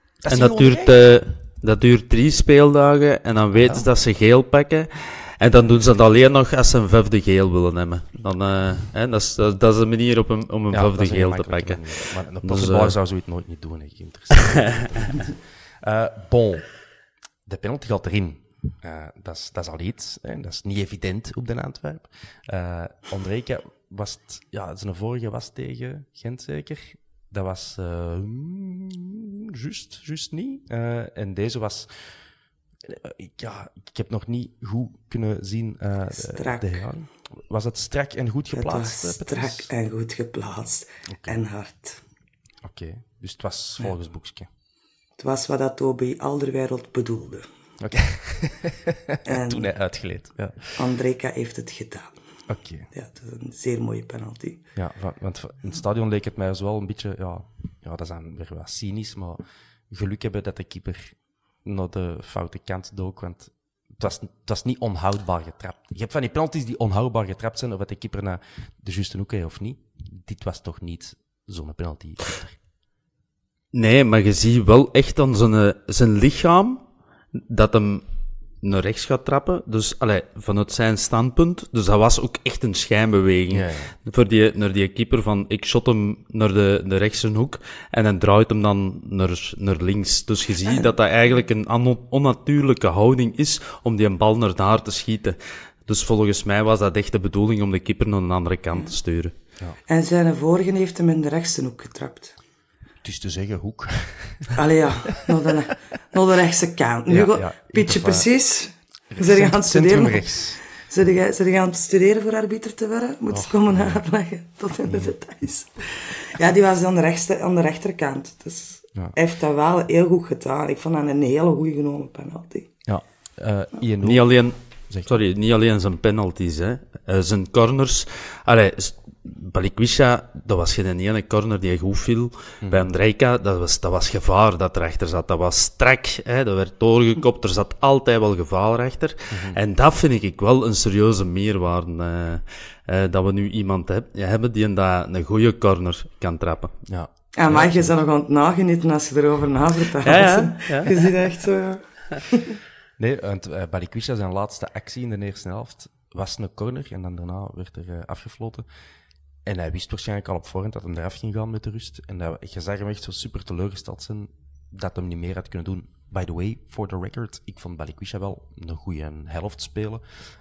Dat duurt 3 speeldagen en dan weten ze dat ze geel pakken. En dan doen ze dat alleen nog als ze een 5e geel willen hebben. Dan, dat is een manier om een 5e geel te pakken. Manier. Maar een profvoetballer zou zoiets nooit niet doen. Bon, de penalty gaat erin. Dat is al iets. Dat is niet evident op de Antwerp. Ondrejka was het... Ja, zijn vorige was tegen Gent zeker. Dat was juist niet. En deze was... Ik heb nog niet goed kunnen zien strak. de herhaling. Was het strak en goed geplaatst? Het was strak en goed geplaatst. Okay. En hard. Oké, dus het was volgens boekje. Het was wat dat Toby Alderweireld bedoelde. Oké. Toen hij uitgleed. Ja. Andrejka heeft het gedaan. Oké. Ja, het is een zeer mooie penalty. Ja, want in het stadion leek het mij dus wel een beetje... Ja, dat is dan weer wat cynisch, maar geluk hebben dat de keeper naar de foute kant dook, want het was niet onhoudbaar getrapt. Je hebt van die penalties die onhoudbaar getrapt zijn, of dat de keeper naar de juiste hoek heeft of niet. Dit was toch niet zo'n penalty. Nee, maar je ziet wel echt aan zijn lichaam dat hem naar rechts gaat trappen. Dus, vanuit zijn standpunt. Dus dat was ook echt een schijnbeweging. Ja. Naar die keeper van, ik shot hem naar de rechtse hoek en dan draait hem dan naar links. Dus je ziet dat eigenlijk een onnatuurlijke houding is om die een bal naar daar te schieten. Dus volgens mij was dat echt de bedoeling om de keeper naar een andere kant te sturen. Ja. En zijn vorige heeft hem in de rechtse hoek getrapt. Het is te zeggen, hoek. Allee ja, naar de rechtse kant. Nu, Pietje, precies. Zijn je aan het studeren? Rechts. Zijn je aan het studeren voor arbiter te worden? Moet je komen uitleggen, tot in de details. Ja, die was aan de rechterkant. Dus hij heeft dat wel heel goed gedaan. Ik vond dat een hele goede genomen penalty. Ja. Niet alleen zijn penalties, hè. Zijn corners. Balikwisha, dat was geen ene corner die goed viel. Bij Andrejka, dat was gevaar dat erachter zat. Dat was strak, hè. Dat werd doorgekopt. Er zat altijd wel gevaar achter. En dat vind ik wel een serieuze meerwaarde. Dat we nu iemand hebben die een goede corner kan trappen. Ja. Ja, maar je bent nog aan het nagenieten als je erover navertelt. Ja. Je ziet echt zo... Nee, want Balikwisha, zijn laatste actie in de eerste helft, was een corner en dan daarna werd er afgefloten. En hij wist waarschijnlijk al op voorhand dat hij eraf ging gaan met de rust. En je zag hem echt zo super teleurgesteld zijn dat hij niet meer had kunnen doen. By the way, for the record, ik vond Balikwisha wel een goede helft spelen.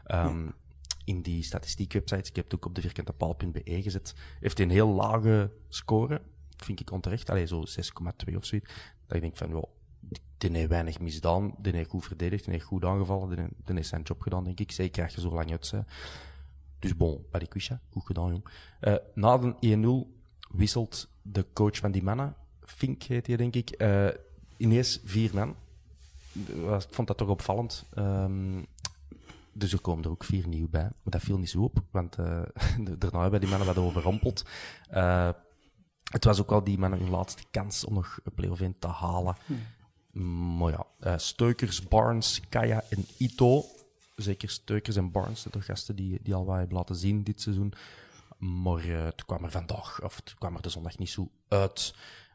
In die statistiekwebsites, ik heb het ook op de vierkantepaal.be gezet, heeft hij een heel lage score. Vind ik onterecht. Zo 6,2 of zoiets. Dat ik denk van, die heeft weinig misdaan, die heeft goed verdedigd, die heeft goed aangevallen, die heeft zijn job gedaan, denk ik. Zeker als je zo lang uit bent. Dus Balikwisha, goed gedaan, jong. Na de 1-0 wisselt de coach van die mannen, Fink heet hij, denk ik, ineens 4 man. Ik vond dat toch opvallend. Dus er komen er ook 4 nieuw bij. Maar dat viel niet zo op, want daarna hebben die mannen wat overrompeld. Het was ook wel die mannen hun laatste kans om nog een play-off in te halen. Maar ja, Steukers, Barnes, Kaya en Ito. Zeker Steukers en Barnes, dat toch gasten die al wat hebben laten zien dit seizoen. Maar het kwam er vandaag, of het kwam er de zondag niet zo uit.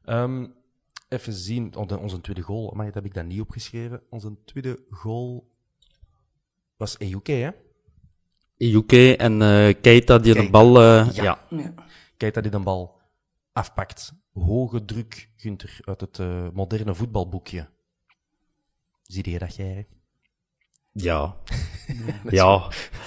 Even zien, onze tweede goal. Maar dat heb ik dan niet opgeschreven. Onze tweede goal was Ejuke, hè? Ejuke en Keita die de bal... Ja. Keita die de bal afpakt. Hoge druk, Gunther, uit het moderne voetbalboekje. Zie je dat jij? Ja. Ja.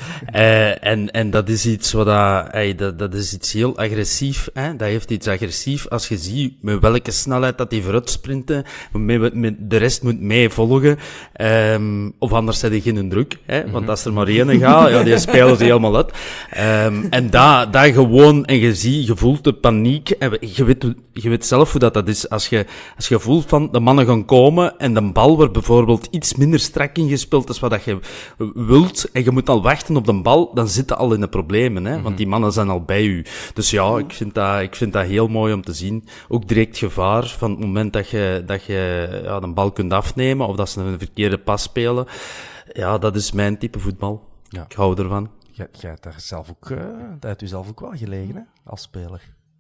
En dat is iets wat dat is iets heel agressief, hè. Dat heeft iets agressief als je ziet met welke snelheid dat die vooruit sprinten. Met de rest moet mee volgen. Of anders zet je geen druk, hè. Want als er maar één gaat, die spelen ze helemaal uit. En dat gewoon, en je voelt de paniek. En je weet zelf hoe dat is. Als je voelt van, de mannen gaan komen en de bal wordt bijvoorbeeld iets minder strak ingespeeld als wat dat je wilt, en je moet al wachten op de bal, dan zit je al in de problemen, hè? Want die mannen zijn al bij u. Dus ja, ik vind dat heel mooi om te zien. Ook direct gevaar van het moment dat je de bal kunt afnemen, of dat ze een verkeerde pas spelen. Ja, dat is mijn type voetbal. Ja. Ik hou ervan. Jij hebt daar zelf ook, dat heeft u zelf ook wel gelegen, hè? Als speler.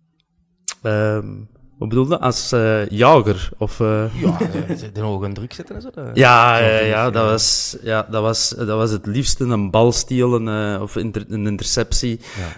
Wat bedoel je? Als jager? Of, Ja, de hoge druk zetten en zo. Dat was het liefste een bal stelen of een interceptie.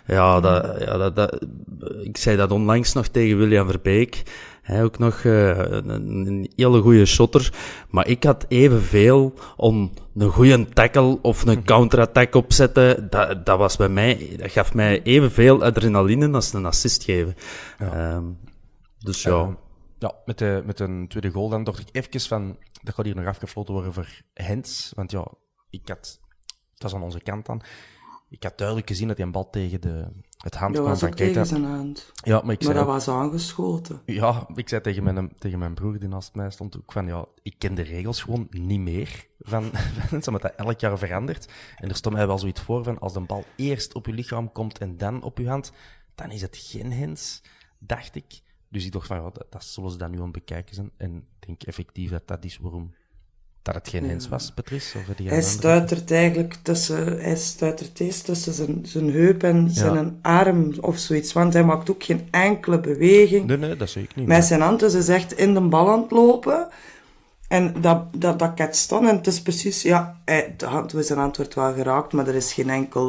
Ik zei dat onlangs nog tegen William Verbeek. Hij ook nog een hele goede shotter. Maar ik had evenveel om een goede tackle of een counterattack opzetten. Dat was bij mij, dat gaf mij evenveel adrenaline als een assist geven. Ja. Dus ja. Met een tweede goal dan dacht ik even van, dat gaat hier nog afgefloten worden voor Hens. Want het was aan onze kant dan. Ik had duidelijk gezien dat hij een bal tegen het hand Dat kwam was van ook tegen Keita. zijn hand. Ja, maar dat was aangeschoten. Ja, ik zei tegen mijn broer die naast mij stond ook van, ja, ik ken de regels gewoon niet meer van omdat dat elk jaar verandert. En er stond mij wel zoiets voor van, als de bal eerst op je lichaam komt en dan op je hand, dan is het geen hands, dacht ik. Dus ik dacht van, ja, dat zullen ze dan nu aan het bekijken zijn. En ik denk effectief dat is waarom dat het geen hands was, Patrice. Of Hij stuitert eigenlijk eerst tussen zijn heup en zijn arm of zoiets. Want hij maakt ook geen enkele beweging. Nee, dat zie ik niet. Met zijn hand, dus hij is echt in de bal aan het lopen. En dat ketst dan. En het is precies, zijn hand wordt wel geraakt, maar er is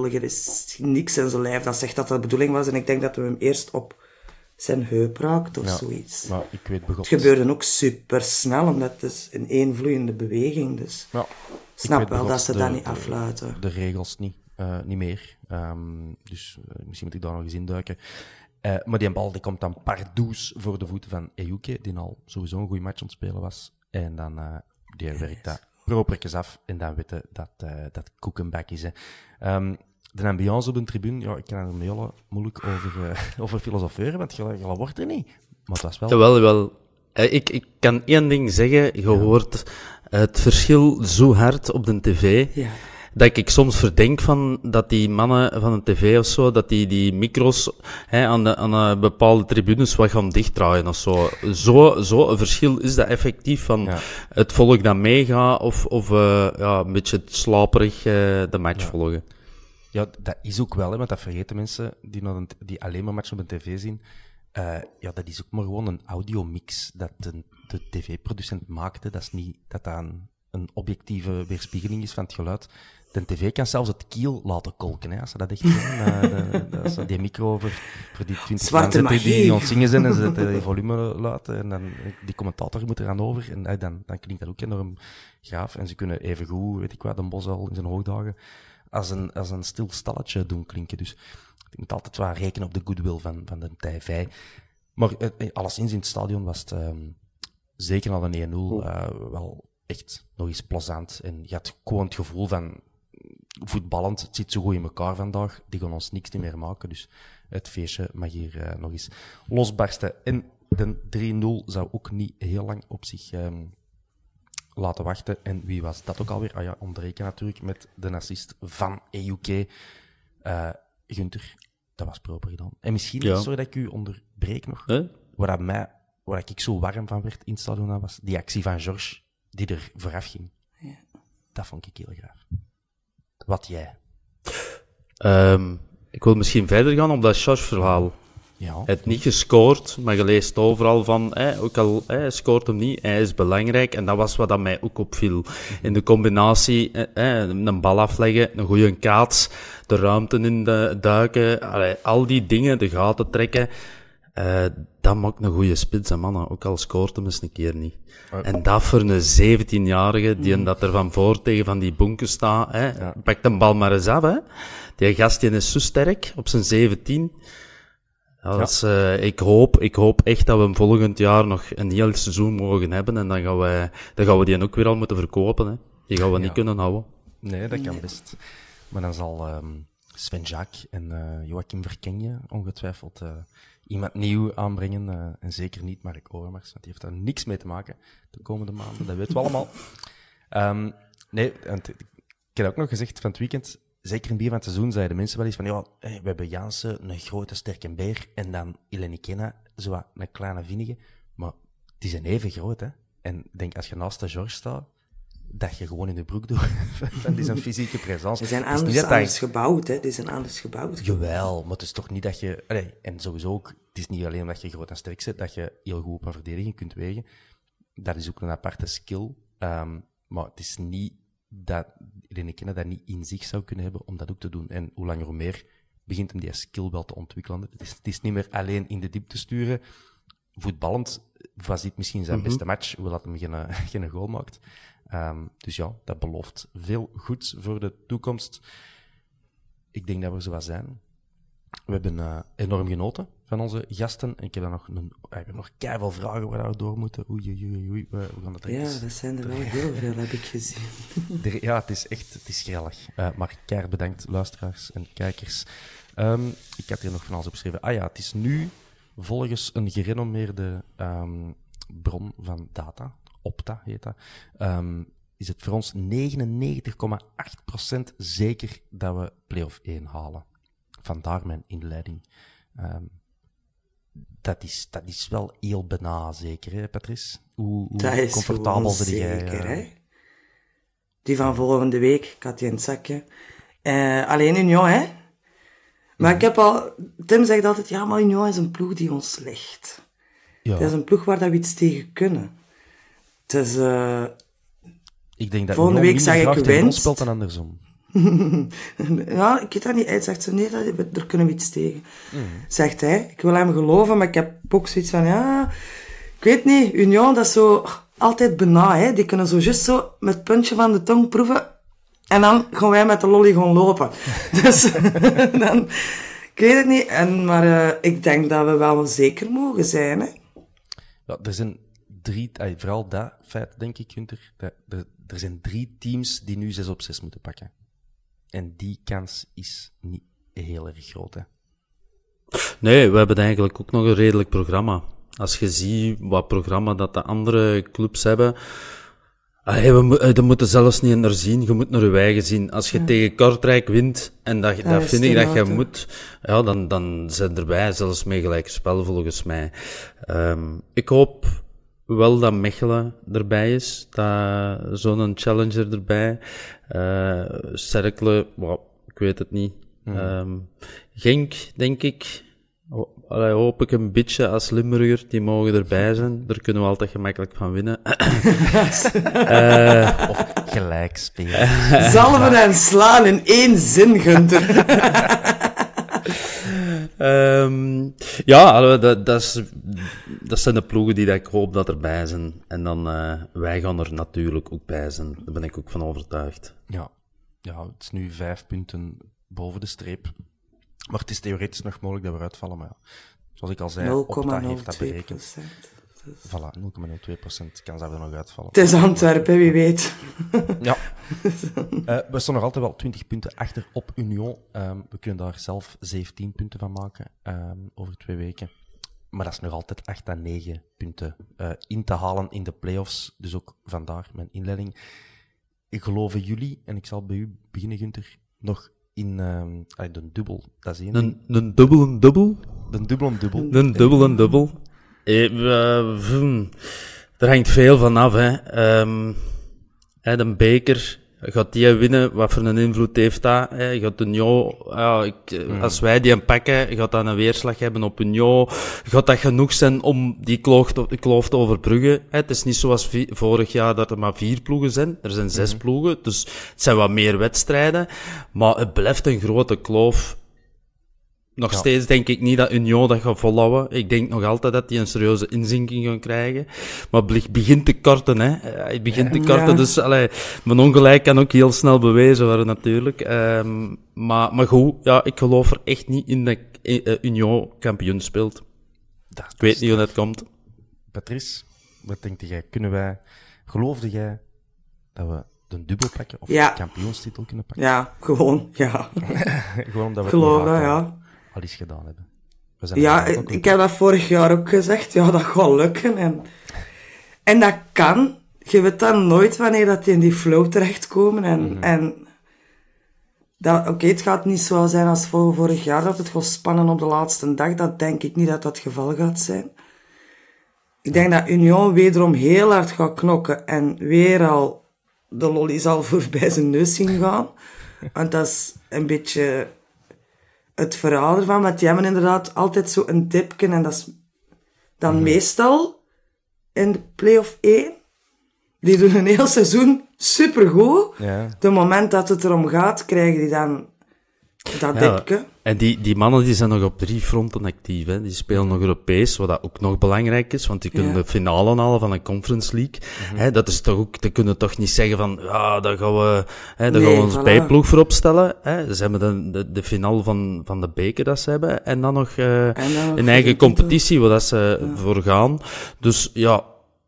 niks in zijn lijf dat zegt dat dat de bedoeling was. En ik denk dat we hem eerst op zijn heup raakt of zoiets. Maar ik weet begot. Het gebeurde ook super snel, omdat het is in één vloeiende beweging. Dus snap wel dat ze dat niet afluiten. De regels niet meer. Dus misschien moet ik daar nog eens induiken. Maar die bal die komt dan pardoes voor de voeten van Ejuke, die al sowieso een goede match aan het spelen was. En dan die werkt dat propertjes af en dan weten dat koekenbak is. Hè. De ambiance op een tribune, ja, ik kan er heel moeilijk over filosoferen, want je wordt er niet. Maar het was wel... Jawel. Ik kan één ding zeggen. Je hoort het verschil zo hard op de tv, dat ik soms verdenk van dat die mannen van de tv of zo, dat die micro's aan bepaalde tribunes wat gaan dichtdraaien of zo. Zo een verschil is dat effectief van het volk dat meegaat of een beetje slaperig de match volgen. Ja, dat is ook wel, hè, want dat vergeten mensen die alleen maar matchen op de tv zien. Dat is ook maar gewoon een audiomix dat de tv-producent maakte. Dat is niet dat een objectieve weerspiegeling is van het geluid. De tv kan zelfs het kiel laten kolken, hè, als ze dat echt doen. Als ze die micro voor die 20 Zwarte mensen die magie. ontzingen zijn en ze zetten die volume luiden. En dan die commentator moet eraan over. En dan klinkt dat ook enorm gaaf. En ze kunnen evengoed, weet ik wat, een bos al in zijn hoogdagen, als een stil stalletje doen klinken. Dus ik moet altijd wel rekenen op de goodwill van de tv. Maar alleszins in het stadion was het zeker al een 1-0 wel echt nog eens plezant. En je had gewoon het gevoel van voetballend, het zit zo goed in elkaar vandaag, die gaan ons niks meer maken. Dus het feestje mag hier nog eens losbarsten. En de 3-0 zou ook niet heel lang op zich laten wachten. En wie was dat ook alweer? Onderreken natuurlijk, met de assist van Ejuke. Gunther, dat was proper gedaan. En misschien, sorry dat ik u onderbreek nog, waar ik zo warm van werd in het stadion, was die actie van George, die er vooraf ging. Ja. Dat vond ik heel graag. Wat jij? Ik wil misschien verder gaan op dat George-verhaal. Ja. Hij heeft niet gescoord, maar je leest overal van, ook al hij scoort hem niet, hij is belangrijk. En dat was wat dat mij ook opviel. In de combinatie, een bal afleggen, een goede kaats, de ruimte in duiken, al die dingen, de gaten trekken. Dat maakt een goede spits, hè, mannen. Ook al scoort hem eens een keer niet. En dat voor een 17-jarige, die dat er van voor tegen van die bonken staat, pakt een bal maar eens af, hè. Die gast die is zo sterk, op zijn 17. Ja, dat is, ik hoop echt dat we hem volgend jaar nog een heel seizoen mogen hebben. En dan gaan we die ook weer al moeten verkopen, hè. Die gaan we niet kunnen houden. Nee, dat kan best. Maar dan zal Sven Jaak en Joachim Verkenje ongetwijfeld iemand nieuw aanbrengen. En zeker niet Mark Overmars, want die heeft daar niks mee te maken de komende maanden. Dat weten we allemaal. Ik heb ook nog gezegd van het weekend, zeker in het begin van het seizoen, zeiden mensen wel eens van, we hebben Jansen, een grote, sterke beer, en dan Eleni Kena, zo wat een kleine vinnige. Maar die zijn even groot, hè. En ik denk, als je naast de George staat, dat je gewoon in de broek doet. Dat is een fysieke presence. Die zijn anders gebouwd, hè. Die zijn anders gebouwd. Jawel, maar het is toch niet dat je... en sowieso ook, het is niet alleen omdat je groot en sterk bent, dat je heel goed op een verdediging kunt wegen. Dat is ook een aparte skill. Maar het is niet dat Eleni Kena dat niet in zich zou kunnen hebben om dat ook te doen. En hoe langer hoe meer begint hem die skill wel te ontwikkelen. Het is niet meer alleen in de diepte sturen. Voetballend was dit misschien zijn beste match, hoewel dat hem geen goal maakt. Dus ja, dat belooft veel goeds voor de toekomst. Ik denk dat we zo wat zijn. We hebben enorm genoten van onze gasten. Ik heb nog keiveel vragen waar we door moeten. Oei. We gaan dat ja, dat zijn er wel heel veel, heb ik gezien. Ja, het is grillig. Maar keihard bedankt, luisteraars en kijkers, Ik had hier nog van alles opgeschreven. Het is nu, volgens een gerenommeerde bron van data, Opta heet dat, is het voor ons 99,8% zeker dat we play-off 1 halen. Vandaar mijn inleiding. Dat is wel heel bijna zeker, hè, Patrice? Hoe comfortabel zit jij? Zeker, hè? Die van volgende week, ik had die in het zakje. Alleen Union, hè? Maar ik heb Tim zegt altijd, ja, maar Union is een ploeg die ons ligt. Ja. Dat is een ploeg waar we iets tegen kunnen. Dus, ik denk dat volgende week zeg ik winst. Speelt dan andersom. Ja, ik weet dat niet. Hij zegt zo, nee, daar kunnen we iets tegen. Zegt hij. Ik wil hem geloven, maar ik heb ook zoiets van, ik weet niet, Union, dat is zo altijd bijna, hè. Die kunnen zo juist zo met het puntje van de tong proeven en dan gaan wij met de lolly gaan lopen. Dus, dan, ik weet het niet. Maar ik denk dat we wel zeker mogen zijn, hè. Ja, er zijn 3, vooral dat feit, denk ik, Gunther, er zijn 3 teams die nu 6 op 6 moeten pakken. En die kans is niet heel erg groot, hè? Nee, we hebben eigenlijk ook nog een redelijk programma. Als je ziet wat programma dat de andere clubs hebben, we moeten zelfs niet naar zien, je moet naar je eigen zien. Als je tegen Kortrijk wint, en dat vind ik dat je moet, dan zijn erbij, zelfs mee gelijk spel volgens mij. Ik hoop wel dat Mechelen erbij is, dat zo'n challenger erbij. Cercle, ik weet het niet. Genk, denk ik. Hoop ik een beetje als Limburger, die mogen erbij zijn. Daar kunnen we altijd gemakkelijk van winnen. Of gelijk spelen. Zalven en slaan in 1 zin, Gunther. Dat zijn de ploegen die ik hoop dat erbij zijn. En dan, wij gaan er natuurlijk ook bij zijn. Daar ben ik ook van overtuigd. Ja, het is nu 5 punten boven de streep. Maar het is theoretisch nog mogelijk dat we uitvallen. Maar zoals ik al zei, Opta heeft dat berekend. Voilà, 0,02% kans dat we er nog uitvallen. Het is Antwerpen, wie weet. Ja. We staan nog altijd wel 20 punten achter op Union. We kunnen daar zelf 17 punten van maken over 2 weken. Maar dat is nog altijd 8 à 9 punten in te halen in de play-offs. Dus ook vandaar mijn inleiding. Geloven jullie, en ik zal bij u beginnen, Gunther, nog in de dubbel? Dat is één. Een dubbel? De dubbel. Een dubbel. Er hangt veel van af, hè. De beker, gaat die winnen? Wat voor een invloed heeft dat? Gaat Union, als wij die pakken, gaat dat een weerslag hebben op Union? Gaat dat genoeg zijn om die kloof te overbruggen? Het is niet zoals vorig jaar dat er maar 4 ploegen zijn. Er zijn 6 ploegen, dus het zijn wat meer wedstrijden. Maar het blijft een grote kloof. Nog steeds denk ik niet dat Union dat gaat volhouden. Ik denk nog altijd dat die een serieuze inzinking gaan krijgen. Maar het begint te korten, hè. Het begint te korten, dus mijn ongelijk kan ook heel snel bewezen worden, natuurlijk. Maar goed, ik geloof er echt niet in dat Union kampioen speelt. Ik weet niet hoe dat komt. Patrice, wat denk jij? Geloofde jij dat we de dubbel pakken of de kampioenstitel kunnen pakken? Ja, gewoon, ja. Gewoon dat we geloof dat, ja. Al iets gedaan hebben. Ik heb dat vorig jaar ook gezegd. Ja, dat gaat lukken. En dat kan. Je weet dan nooit wanneer dat die in die flow terechtkomen. En het gaat niet zo zijn als vorig jaar, dat het gaat spannen op de laatste dag. Dat denk ik niet dat dat het geval gaat zijn. Ik denk dat Union wederom heel hard gaat knokken en weer al de lolly zal voorbij zijn neus zien gaan. Want dat is een beetje het verhaal ervan, want die hebben inderdaad altijd zo een dipje en dat is dan meestal in de play-off 1. Die doen een heel seizoen supergoed. Ja. De moment dat het erom gaat, krijgen die dan dat dipje. En die mannen die zijn nog op 3 fronten actief. Hè. Die spelen nog Europees, wat dat ook nog belangrijk is, want die kunnen de finale halen van een Conference League. Hè, dat is toch ook, die kunnen toch niet zeggen van, daar gaan we ons bijploeg voor opstellen. Hè. Ze hebben de finale van de beker dat ze hebben, en dan nog een eigen competitie waar dat ze voor gaan. Dus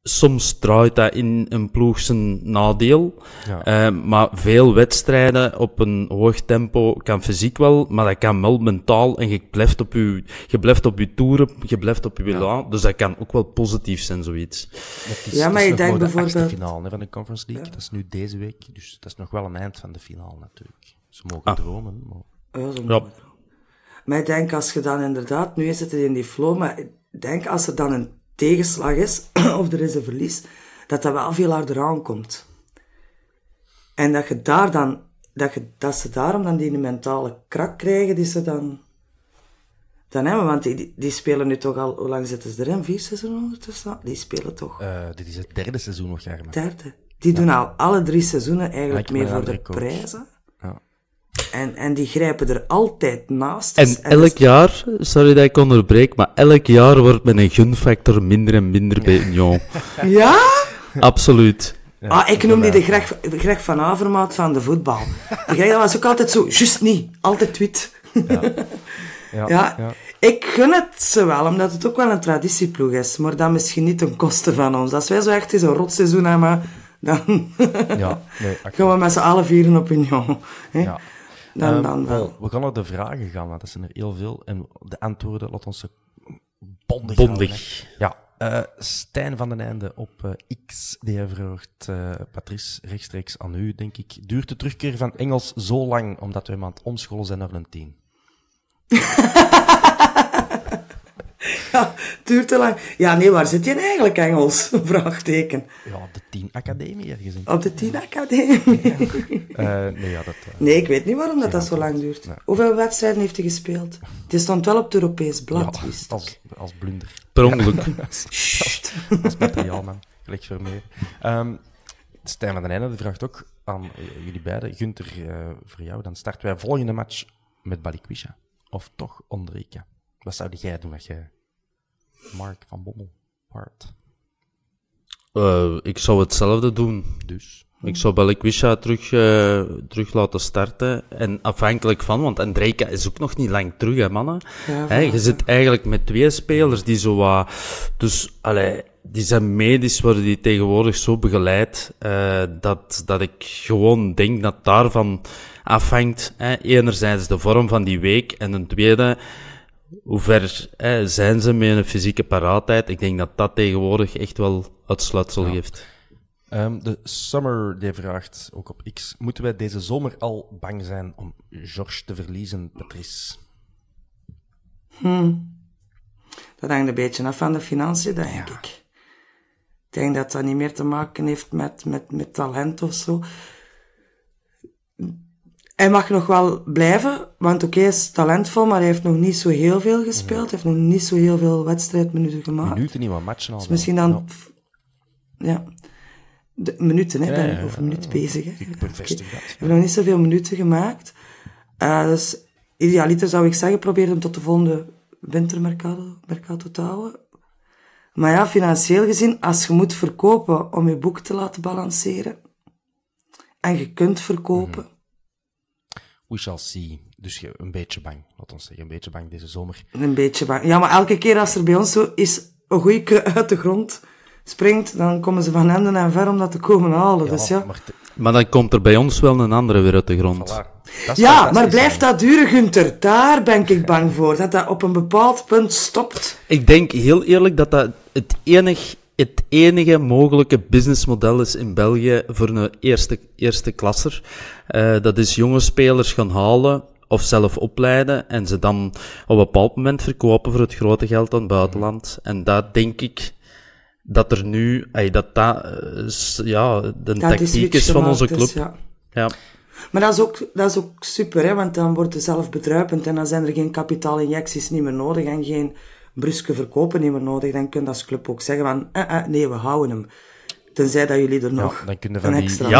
soms draait dat in een ploeg zijn nadeel. Ja. Maar veel wedstrijden op een hoog tempo kan fysiek wel, maar dat kan wel mentaal. En je blijft op je toeren, je blijft op je elan. Dus dat kan ook wel positief zijn, zoiets. Maar ik denk bijvoorbeeld... de finale van de Conference League. Dat is nu deze week, dus dat is nog wel een eind van de finale natuurlijk. Ze mogen dromen, maar... Maar ik denk, als je dan inderdaad... Nu is het in die flow, maar ik denk, als er dan een tegenslag is, of er is een verlies, dat wel veel harder aankomt. En dat je daar dan... Dat ze daarom dan die mentale krak krijgen, die ze dan hebben. Want die spelen nu toch al... Hoe lang zitten ze erin? 4 seizoenen ondertussen? Die spelen toch... dit is het 3e seizoen nog, Germen. 3e. Die doen al alle 3 seizoenen eigenlijk mee voor de prijzen. Ja. En die grijpen er altijd naast. En elk jaar, sorry dat ik onderbreek, maar elk jaar wordt met een gunfactor minder en minder bij Union. Ja? Absoluut. Ja, ik noem die de Greg van Avermaat van de voetbal. Die Greg, dat was ook altijd zo, juist niet, altijd wit. Ja. Ik gun het ze wel, omdat het ook wel een traditieploeg is, maar dat misschien niet ten koste van ons. Als wij zo echt zo'n rotseizoen hebben, dan gaan we met z'n allen vieren op Union. Ja. Dan wel. We gaan naar de vragen gaan, want dat zijn er heel veel. En de antwoorden, laat ons bondig Bondig. Ja. Stijn van den Einde op X, die vraagt, Patrice, rechtstreeks aan u, denk ik. Duurt de terugkeer van Engels zo lang, omdat wij aan het omscholen zijn naar een 10? Ja, duurt te lang. Ja, nee, waar zit je eigenlijk, Engels? Vraagteken. Ja, de 10 Academie ergens. Op de 10 Academie? Nee, ik weet niet waarom dat zo lang duurt. Nee. Hoeveel wedstrijden heeft hij gespeeld? Die stond wel op het Europees blad, wist ik. Als blunder. Per ongeluk. Als materiaalman. Gelijk Vermeer. Stijn van den Einde vraagt ook aan jullie beiden. Gunther, voor jou, dan starten wij volgende match met Balikwisha. Of toch Ondrejka. Wat zou jij doen als jij Mark van Bommel waard? Ik zou hetzelfde doen. Dus? Ik zou Balikwisha terug laten starten. En afhankelijk van, want Ondrejka is ook nog niet lang terug, hè, mannen. Ja, je zit eigenlijk met 2 spelers die zo wat... Dus, die zijn medisch, worden die tegenwoordig zo begeleid, dat ik gewoon denk dat daarvan afhangt. Enerzijds de vorm van die week en ten tweede... Hoe ver zijn ze met een fysieke paraatheid? Ik denk dat dat tegenwoordig echt wel uitsluitsel geeft. De Summer die vraagt, ook op X, moeten wij deze zomer al bang zijn om Georges te verliezen, Patrice? Dat hangt een beetje af van de financiën, denk ik. Ik denk dat dat niet meer te maken heeft met talent of zo. Hij mag nog wel blijven, want hij is talentvol, maar hij heeft nog niet zo heel veel gespeeld. Hij heeft nog niet zo heel veel wedstrijdminuten gemaakt. Minuten, niet wat matchen al. Dus misschien dan... Ja. De minuten, hè. Ben ik over een minuut bezig, hè. Ik bevestig dat. Hij heeft nog niet zoveel minuten gemaakt. Dus idealiter zou ik zeggen, probeer hem tot de volgende wintermercato te houden. Maar ja, financieel gezien, als je moet verkopen om je boek te laten balanceren, en je kunt verkopen... We shall see. Dus een beetje bang, laat ons zeggen. Een beetje bang deze zomer. Een beetje bang. Ja, maar elke keer als er bij ons zo is een goeie uit de grond springt, dan komen ze van henden en ver om dat te komen halen. Dus ja. Maar dan komt er bij ons wel een andere weer uit de grond. Voilà. Ja, maar blijft dat duren, Gunther? Daar ben ik bang voor. Dat dat op een bepaald punt stopt. Ik denk heel eerlijk dat dat het enige mogelijke businessmodel is in België voor een eerste klasser. Dat is jonge spelers gaan halen of zelf opleiden en ze dan op een bepaald moment verkopen voor het grote geld aan het buitenland. En dat denk ik dat er nu, de tactiek is van onze club. Is, ja. Maar dat is ook super, hè, want dan wordt het zelf bedruipend en dan zijn er geen kapitaalinjecties niet meer nodig en geen bruske verkopen niet meer nodig. Dan kun je als club ook zeggen van, nee, we houden hem. Tenzij dat jullie er nog dan kunnen van een die... extra...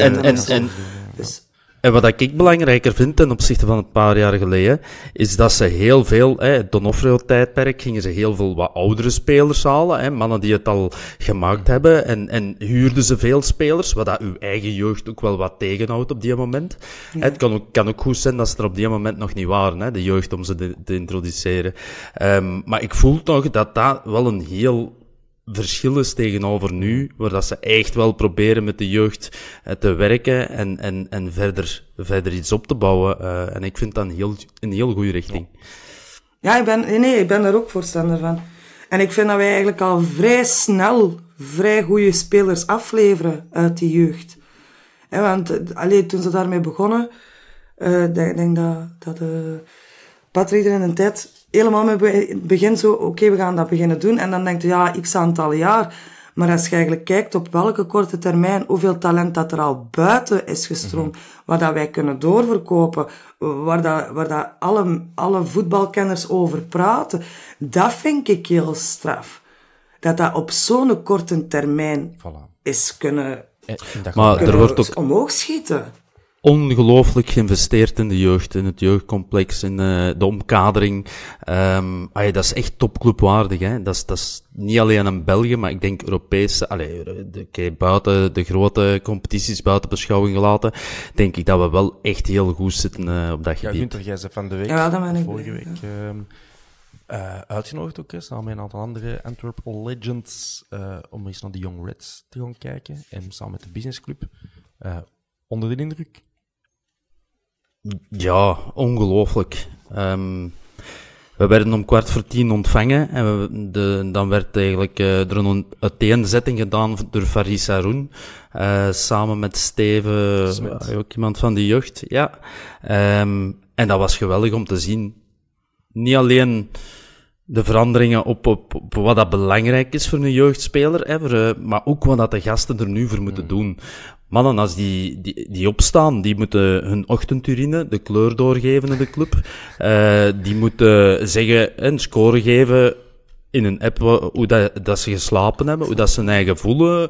En wat ik belangrijker vind ten opzichte van een paar jaar geleden, is dat ze heel veel, het Donofrio-tijdperk, gingen ze heel veel wat oudere spelers halen, mannen die het al gemaakt hebben, en huurden ze veel spelers, wat dat uw eigen jeugd ook wel wat tegenhoudt op die moment. Ja. Het kan ook goed zijn dat ze er op die moment nog niet waren, de jeugd, om ze te introduceren. Maar ik voel toch dat dat wel een heel verschil is tegenover nu, waar dat ze echt wel proberen met de jeugd te werken en verder iets op te bouwen. En ik vind dat een heel goede richting. Ja, ik ben daar ook voorstander van. En ik vind dat wij eigenlijk al vrij snel vrij goede spelers afleveren uit die jeugd. Want toen ze daarmee begonnen, denk dat Patrick er in een tijd helemaal mee begint zo, oké, we gaan dat beginnen doen. En dan denkt je, ja, x aantal jaar. Maar als je eigenlijk kijkt op welke korte termijn, hoeveel talent dat er al buiten is gestroomd, wat dat wij kunnen doorverkopen, waar dat alle voetbalkenners over praten, dat vind ik heel straf. Dat op zo'n korte termijn is kunnen er wordt ook omhoog schieten. Ongelooflijk geïnvesteerd in de jeugd, in het jeugdcomplex, in de omkadering. Dat is echt topclubwaardig, hè. Dat is niet alleen in België, maar ik denk Europese, buiten de grote competities, buiten beschouwing gelaten, denk ik dat we wel echt heel goed zitten op dat gebied. Ja, Gunther, jij zei van de week, vorige week, uitgenodigd ook, samen met een aantal andere Antwerp Legends, om eens naar de Young Reds te gaan kijken, en samen met de businessclub. Onder de indruk? Ja, ongelooflijk. We werden om 9:15 ontvangen en dan werd eigenlijk er een uiteenzetting gedaan door Faris Haroun, samen met Steven, ook iemand van de jeugd. Ja. En dat was geweldig om te zien. Niet alleen de veranderingen op wat dat belangrijk is voor een jeugdspeler, maar ook wat dat de gasten er nu voor moeten doen. Mannen, als die opstaan, die moeten hun ochtendurine, de kleur doorgeven in de club. Die moeten zeggen, een score geven in een app, hoe dat ze geslapen hebben, hoe dat ze hun eigen voelen.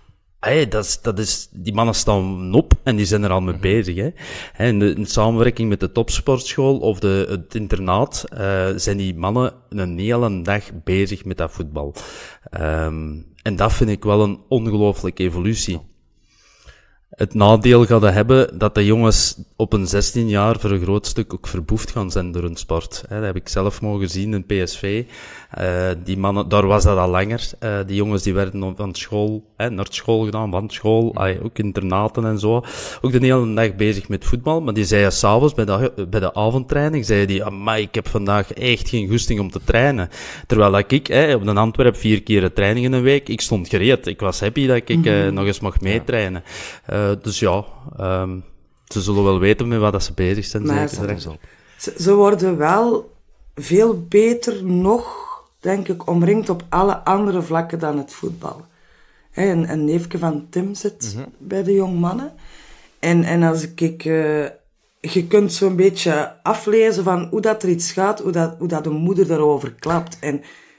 Die mannen staan op en die zijn er al mee bezig. Hè. In samenwerking met de topsportschool of het internaat zijn die mannen een hele dag bezig met dat voetbal. En dat vind ik wel een ongelooflijke evolutie. Het nadeel gaat hebben dat de jongens op een 16 jaar voor een groot stuk ook verboefd gaan zijn door hun sport. Dat heb ik zelf mogen zien in PSV. Die mannen, daar was dat al langer. Die jongens die werden van school, naar school gedaan, van school, ook internaten en zo. Ook de hele dag bezig met voetbal. Maar die zeiden s'avonds bij de avondtraining, zeiden die, amai, ik heb vandaag echt geen goesting om te trainen. Terwijl ik op de Antwerp 4 keer een training in een week, ik stond gereed. Ik was happy dat ik nog eens mag meetrainen. Dus ja, ze zullen wel weten met wat ze bezig zijn. Maar ze worden wel veel beter nog, denk ik, omringd op alle andere vlakken dan het voetbal. Een neefje van Tim zit bij de jongmannen. En als ik je kunt zo'n beetje aflezen van hoe dat er iets gaat, hoe dat de moeder daarover klapt. En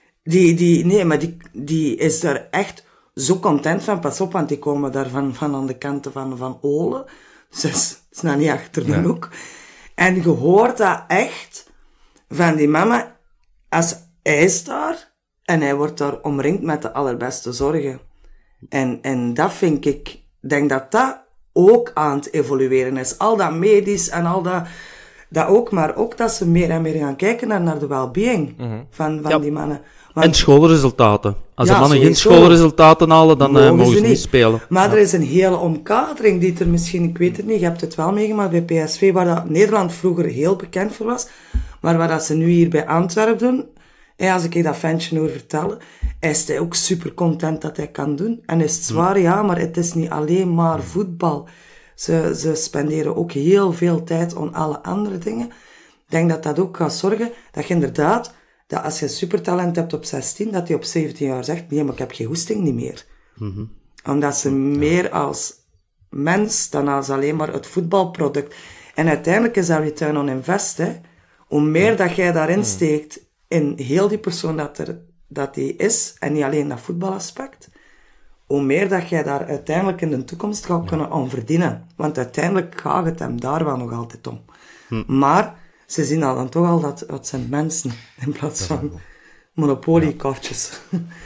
die is daar echt zo content van. Pas op, want die komen daar van aan de kanten van Olen. Dus dat is nou niet achter de hoek. En je hoort dat echt van die mama, als hij is daar en hij wordt daar omringd met de allerbeste zorgen. En dat vind ik, denk dat ook aan het evolueren is. Al dat medisch en al dat ook, maar ook dat ze meer en meer gaan kijken naar de well-being van die mannen. En schoolresultaten. Als de mannen geen schoolresultaten halen, dan mogen ze niet spelen. Maar er is een hele omkadering die er misschien, ik weet het niet, je hebt het wel meegemaakt bij PSV, waar dat Nederland vroeger heel bekend voor was, maar waar dat ze nu hier bij Antwerpen doen, als ik dat ventje hoor vertellen, is hij ook super content dat hij kan doen. En is het zwaar, ja, maar het is niet alleen maar voetbal. Ze spenderen ook heel veel tijd aan alle andere dingen. Ik denk dat dat ook gaat zorgen dat je inderdaad, dat als je supertalent hebt op 16, dat hij op 17 jaar zegt, nee, maar ik heb geen goesting niet meer. Omdat ze meer als mens dan als alleen maar het voetbalproduct. En uiteindelijk is dat return on invest, hè. Hoe meer dat jij daarin steekt, in heel die persoon dat die is, en niet alleen dat voetbalaspect, hoe meer dat jij daar uiteindelijk in de toekomst gaat kunnen aan verdienen. Want uiteindelijk gaat het hem daar wel nog altijd om. Maar ze zien dan toch al dat het zijn mensen, in plaats van monopoliekaartjes.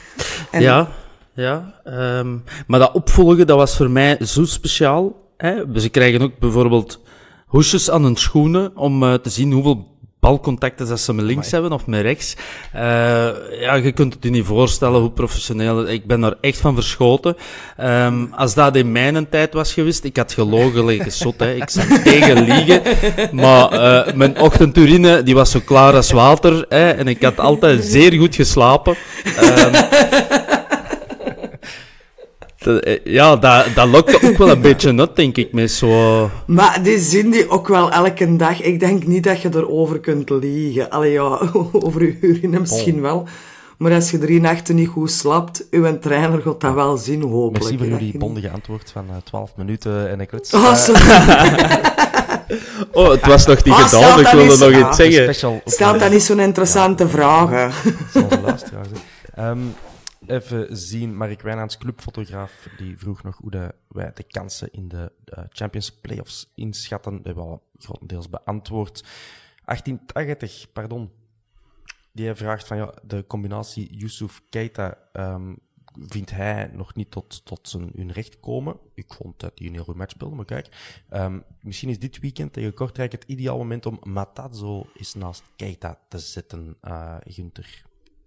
Maar dat opvolgen, dat was voor mij zo speciaal. Ze krijgen ook bijvoorbeeld hoesjes aan hun schoenen om te zien hoeveel balcontact is dat ze met links hebben of met rechts. Ja, je kunt het je niet voorstellen hoe professioneel... Ik ben er echt van verschoten. Als dat in mijn tijd was geweest, ik had gelogen liggen zot, hè. Ik zat tegen liegen. Maar mijn ochtendurine, die was zo klaar als water, hè. En ik had altijd zeer goed geslapen. Ja, dat lokte ook wel een beetje uit, denk ik, met zo... Maar die zien die ook wel elke dag. Ik denk niet dat je erover kunt liegen. Allee, ja, over je urine misschien wel. Maar als je 3 nachten niet goed slaapt, uw trainer gaat dat wel zien, hopelijk. Merci voor jullie bondige antwoord van 12 minuten en ik klets. Oh, het was nog niet gedaan, ik wilde nog iets zeggen. Stelt dat niet zo'n interessante vragen? Zoals luisteraars. Even zien, Mark Wijnands, clubfotograaf, die vroeg nog hoe wij de kansen in de Champions Playoffs inschatten. Dat hebben we al grotendeels beantwoord. 1880, pardon. Die vraagt van, ja, de combinatie Youssouf Keita, vindt hij nog niet tot hun recht komen? Ik vond dat hij een heel goed match speelde, maar kijk. Misschien is dit weekend tegen Kortrijk het ideaal moment om Matazo eens naast Keita te zetten, Gunther.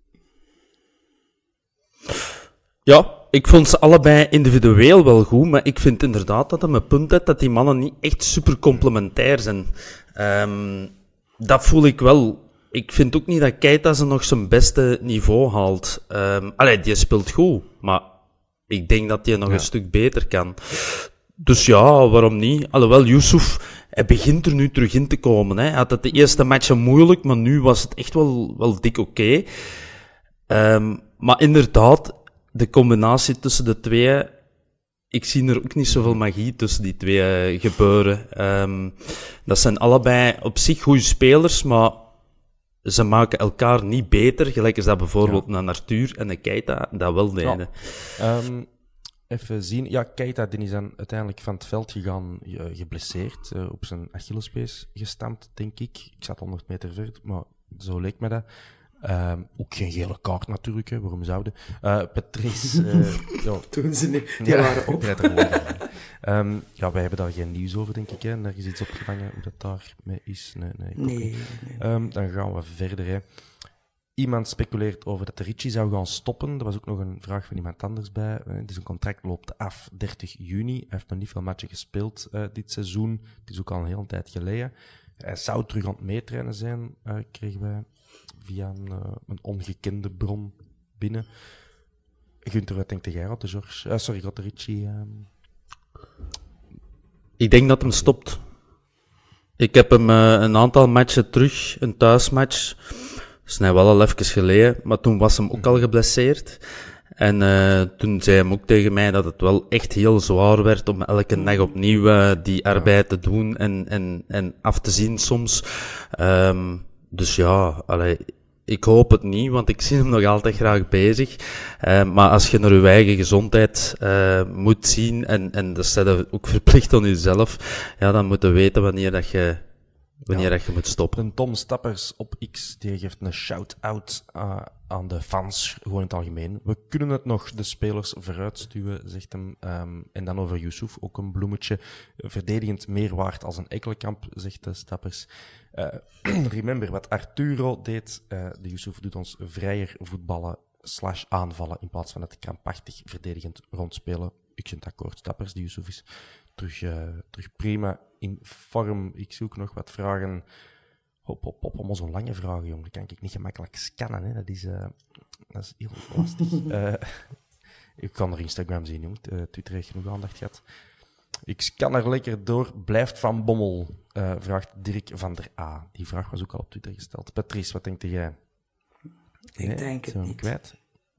Ja, ik vond ze allebei individueel wel goed, maar ik vind inderdaad dat het mijn punt heeft dat die mannen niet echt super complementair zijn. Dat voel ik wel. Ik vind ook niet dat Keita ze nog zijn beste niveau haalt. Die speelt goed, maar ik denk dat hij nog een stuk beter kan. Dus ja, waarom niet? Alhoewel, Youssouf, hij begint er nu terug in te komen. Hè. Hij had het de eerste matchen moeilijk, maar nu was het echt wel dik oké. Maar inderdaad, de combinatie tussen de twee, ik zie er ook niet zoveel magie tussen die twee gebeuren. Dat zijn allebei op zich goede spelers, maar ze maken elkaar niet beter, gelijk als dat bijvoorbeeld een Arthur en een Keita dat wel deden. Ja. Even zien. Ja, Keita die is dan uiteindelijk van het veld gegaan, geblesseerd, op zijn Achillespees gestampt, denk ik. Ik zat 100 meter ver, maar zo leek me dat. Ook geen gele kaart natuurlijk, hè. Waarom zouden? Patrice... Toen ze niet, die waren op. Ja, wij hebben daar geen nieuws over, denk ik. Hè. Nergens iets opgevangen hoe dat daarmee is. Nee. Dan gaan we verder. Hè. Iemand speculeert over dat Ricci zou gaan stoppen. Er was ook nog een vraag van iemand anders bij. Dus zijn contract loopt af 30 juni. Hij heeft nog niet veel matchen gespeeld dit seizoen. Het is ook al een hele tijd geleden. Hij zou terug aan het meetrainen zijn, kregen wij via een ongekende bron binnen. Gunther, wat denkt jij, Ricci? Ik denk dat hem stopt. Ik heb hem een aantal matchen terug, een thuismatch. Dat is nou wel al even geleden, maar toen was hem ook al geblesseerd. En toen zei hem ook tegen mij dat het wel echt heel zwaar werd om elke dag opnieuw die arbeid te doen en af te zien soms. Dus ja, ik hoop het niet, want ik zie hem nog altijd graag bezig. Maar als je naar je eigen gezondheid moet zien, en dat staat er ook verplicht aan jezelf, ja, dan moet je weten wanneer dat je moet stoppen. De Tom Stappers op X, die geeft een shout-out aan de fans, gewoon in het algemeen. We kunnen het nog de spelers vooruitstuwen, zegt hem. En dan over Youssouf, ook een bloemetje. Verdedigend meer waard als een Ekkelenkamp, zegt de Stappers. Remember wat Arturo deed. De Youssouf doet ons vrijer voetballen / aanvallen in plaats van het krampachtig verdedigend rondspelen. Ik vind het akkoord, Stappers. De Youssouf is terug prima in vorm. Ik zoek nog wat vragen. Hop, allemaal zo'n lange vragen, jongen. Dat kan ik niet gemakkelijk scannen. Hè. Dat is heel lastig. Ik kan er Instagram zien, jongen. Twitter heeft genoeg aandacht gehad. Ik scan er lekker door. Blijft Van Bommel? Vraagt Dirk van der A. Die vraag was ook al op Twitter gesteld. Patrice, wat denk jij? Ik denk het niet. Kwijt?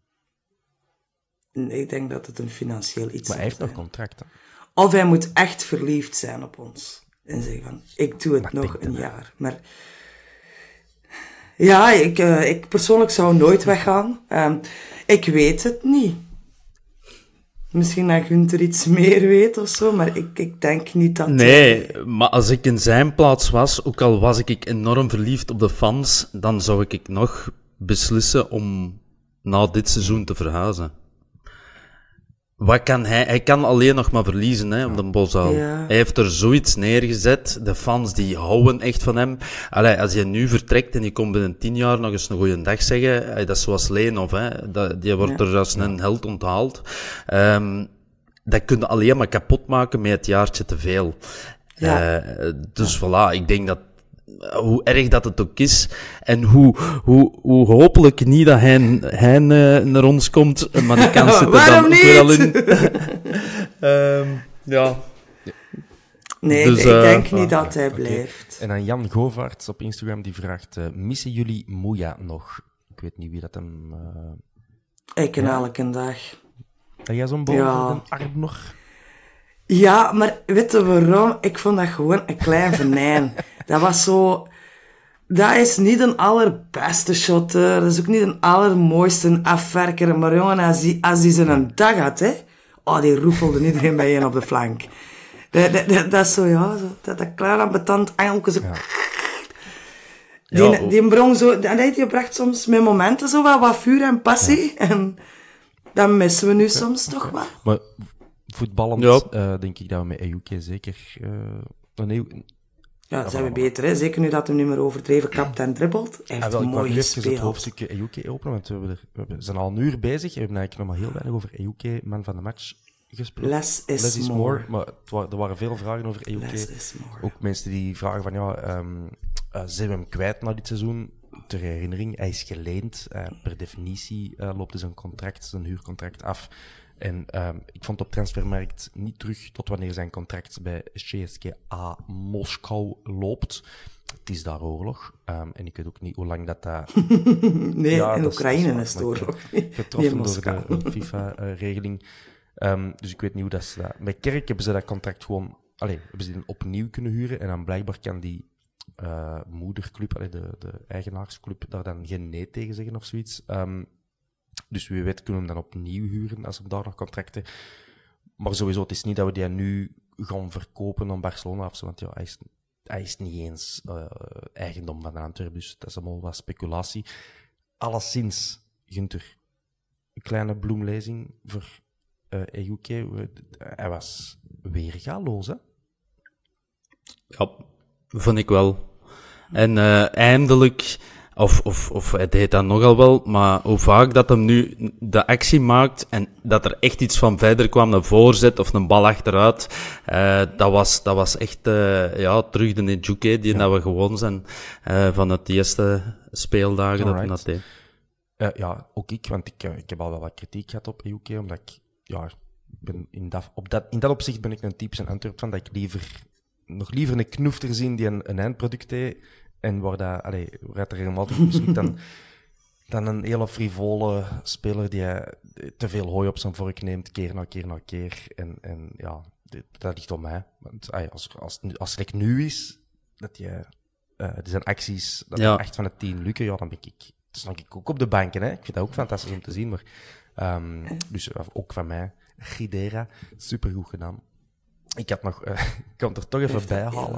Ik denk dat het een financieel iets is. Maar hij heeft nog contracten. Of hij moet echt verliefd zijn op ons. En zeggen van, ik doe het nog een jaar. Maar ja, ik persoonlijk zou nooit weggaan. Ik weet het niet. Misschien dat Gunther iets meer weet of zo, maar ik denk niet dat... Nee, maar als ik in zijn plaats was, ook al was ik enorm verliefd op de fans, dan zou ik nog beslissen om na dit seizoen te verhuizen. Wat kan hij? Hij kan alleen nog maar verliezen, hè, op de Bosuil. Ja. Hij heeft er zoiets neergezet. De fans, die houden echt van hem. Allee, als je nu vertrekt en je komt binnen 10 jaar nog eens een goeie dag zeggen, dat is zoals Leenhoff, hè. Die wordt er als een held onthaald. Dat kun je alleen maar kapot maken met het jaartje te veel. Ja. Dus voilà, ik denk dat hoe erg dat het ook is, en hoe hopelijk niet dat hij naar ons komt, maar de kans zit er dan ook wel in. Ja. Nee, dus, ik denk niet dat hij blijft. En dan Jan Govaerts op Instagram, die vraagt, missen jullie Moeja nog? Ik weet niet wie dat hem... Ik ken elke dag. Dat jij zo'n boven de arm nog... Ja, maar weet je waarom? Ik vond dat gewoon een klein venijn. Dat was zo... Dat is niet een allerbeste shotter. Dat is ook niet een allermooiste afwerker. Maar jongen, als die zijn dag had, hè... Oh, die roefelde iedereen bijeen op de flank. Dat is zo, ja... Dat klein ambetant engelke zo... Ja. Die brong zo... Die bracht soms met momenten zo wat vuur en passie. Ja. En dat missen we nu soms toch wel. Maar... Voetballend, denk ik dat we met Ejuke zeker... Ja, zijn we beter, hè? Zeker nu dat hij niet meer overdreven kapt en dribbelt. Hij heeft mooi gespeeld. Ik wil het hoofdstukje Ejuke openen, want we zijn al een uur bezig. We hebben eigenlijk nog maar heel weinig over Ejuke, man van de match, gesproken. Less is more. Maar er waren veel vragen over Ejuke. Less is more. Ook mensen die vragen van, zijn we hem kwijt na dit seizoen? Ter herinnering, hij is geleend. Per definitie loopt dus zijn huurcontract af. En ik vond op Transfermarkt niet terug tot wanneer zijn contract bij CSKA Moskou loopt. Het is daar oorlog. En ik weet ook niet hoe lang dat... Nee, in Oekraïne is het oorlog. Getroffen door de FIFA-regeling. Dus ik weet niet hoe dat ze dat... Bij Kerk hebben ze dat contract gewoon... hebben ze die opnieuw kunnen huren. En dan blijkbaar kan die moederclub, de eigenaarsclub, daar dan geen nee tegen zeggen of zoiets. Dus wie weet kunnen we hem dan opnieuw huren als we daar nog contracten. Maar sowieso, het is niet dat we die nu gaan verkopen aan Barcelona of zo. Want ja, hij is niet eens eigendom van Antwerpen. Dus dat is allemaal wat speculatie. Alleszins, Gunther, een kleine bloemlezing voor Ejuke. Hij was weergaloos, hè? Ja, vond ik wel. En eindelijk... Of hij deed dat nogal wel, maar hoe vaak dat hem nu de actie maakt en dat er echt iets van verder kwam, een voorzet of een bal achteruit, dat was echt, terug de Ejuke die dat we gewoon zijn van het eerste speeldagen dat hij dat deed. Ook ik, want ik heb al wel wat kritiek gehad op Ejuke, omdat ik, ben in dat opzicht ben ik een typisch in Antwerpen van dat ik nog liever een knoefter zie die een eindproduct heeft. En waar er helemaal te mislukt dan een hele frivole speler die te veel hooi op zijn vork neemt, keer na keer. En dat ligt op mij. Want als het nu is, dat zijn acties, dat er 8 van de 10 lukken, dan ben ik ook op de banken. Hè. Ik vind dat ook fantastisch om te zien. Maar, dus ook van mij, Guidera, supergoed gedaan. Ik had nog, ik kan het er toch even bij halen.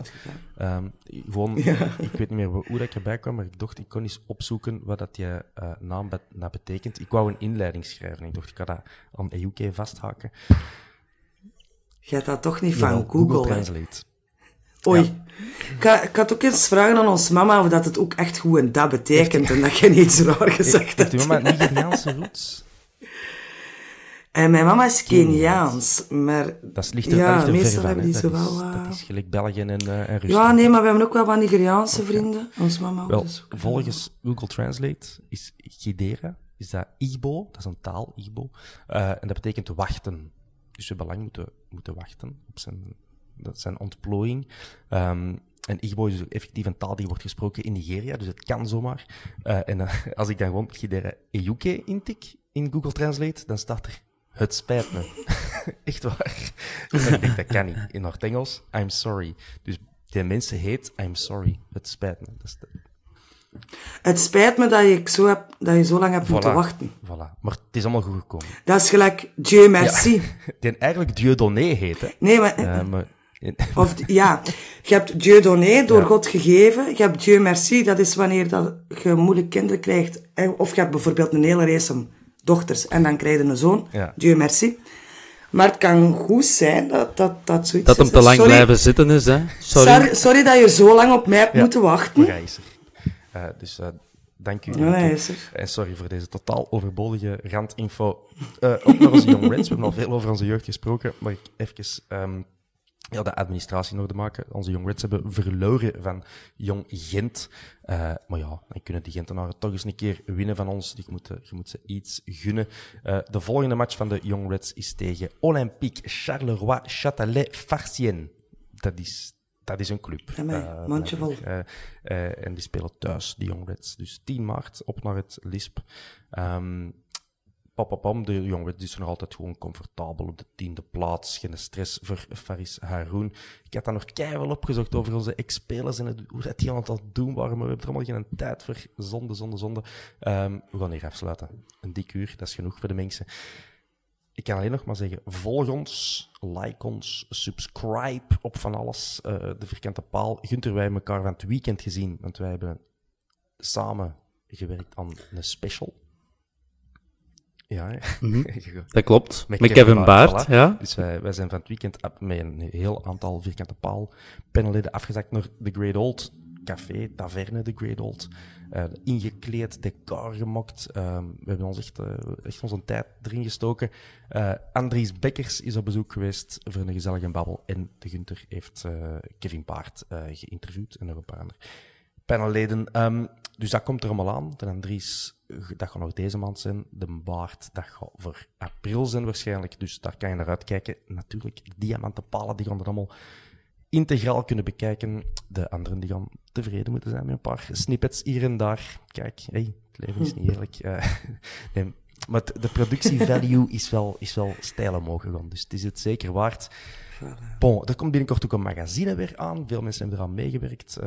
Ik weet niet meer hoe dat ik erbij kwam, maar ik dacht, ik kon eens opzoeken wat dat je naam betekent. Ik wou een inleiding schrijven. Ik dacht, ik ga dat aan Ejuke vasthaken. Je hebt dat toch niet van Google Translate. Oei. Ja. Ik had ook eens vragen aan ons mama of dat het ook echt goed en dat betekent en dat je niets raar gezegd hebt. Heeft uw mama Nigeriaanse roots? En mijn mama is Keniaans, maar... Dat ligt er meestal hebben die zo wel... Dat is gelijk België en Rusland. Ja, nee, maar we hebben ook wel wat Nigeriaanse vrienden. Ons mama wel, dus ook. Volgens Google Translate is Guidera, is dat Igbo, dat is een taal, Igbo, en dat betekent wachten. Dus we hebben lang moeten wachten op zijn ontplooiing. En Igbo is dus effectief een taal die wordt gesproken in Nigeria, dus het kan zomaar. En als ik dan gewoon Guidera Ejuke intik in Google Translate, dan staat er... Het spijt me. Echt waar. En ik denk, dat kan niet. In het Engels, I'm sorry. Dus die mensen heet I'm sorry. Het spijt me. Het spijt me dat je zo lang hebt moeten wachten. Voilà. Maar het is allemaal goed gekomen. Dat is gelijk Dieu merci. Ja, die eigenlijk Dieudonné heet, hè. Nee, maar... je hebt Dieudonné, door God gegeven. Je hebt Dieu merci, dat is wanneer dat je moeilijk kinderen krijgt. Of je hebt bijvoorbeeld een hele race dochters en dan krijg je een zoon. Ja. Dieu merci. Maar het kan goed zijn dat zoiets is. Dat hem te lang blijven zitten is, hè. Sorry dat je zo lang op mij hebt moeten wachten. Maar hij is er. Dus dank u. En sorry voor deze totaal overbodige randinfo. Ook naar onze Young Reds. We hebben al veel over onze jeugd gesproken, maar ik even de administratie in orde maken. Onze Young Reds hebben verloren van Jong Gent. Maar ja, dan kunnen die Gentenaren toch eens een keer winnen van ons. Je moet ze iets gunnen. De volgende match van de Young Reds is tegen Olympique Charleroi Châtelet-Farciennes. Dat is een club. Mandje vol. En die spelen thuis, die Young Reds. Dus 10 maart op naar het LISP. De Young Reds is nog altijd gewoon comfortabel op de 10e plaats. Geen stress voor Faris Haroun. Ik had daar nog keihard opgezocht over onze ex-spelers en hoe dat die aan het doen waren, maar we hebben er allemaal geen tijd voor. Zonde. We gaan hier afsluiten. Een dik uur, dat is genoeg voor de mensen. Ik kan alleen nog maar zeggen, volg ons, like ons, subscribe op van alles. De Vierkante Paal. Gunther, wij hebben elkaar van het weekend gezien, want wij hebben samen gewerkt aan een special. Ja, dat klopt. Met Kevin Baert, voilà. Ja. Dus wij zijn van het weekend met een heel aantal Vierkante Paal panelleden afgezakt naar The Great Old Café, Taverne The Great Old. Ingekleed, decor gemaakt. We hebben ons echt onze tijd erin gestoken. Andries Bekkers is op bezoek geweest voor een gezellige babbel. En de Gunther heeft Kevin Baert geïnterviewd en nog een paar andere panelleden. Dus dat komt er allemaal aan. De Andries, dat gaat nog deze maand zijn. De Baert, dat gaat voor april zijn waarschijnlijk. Dus daar kan je naar uitkijken. Natuurlijk, de diamantenpalen, die gaan er allemaal integraal kunnen bekijken. De anderen die gaan tevreden moeten zijn met een paar snippets hier en daar. Kijk, het leven is niet eerlijk. Nee, maar de productievalue is wel steil omhoog gegaan. Dus het is het zeker waard. Bon, er komt binnenkort ook een magazine weer aan. Veel mensen hebben eraan meegewerkt.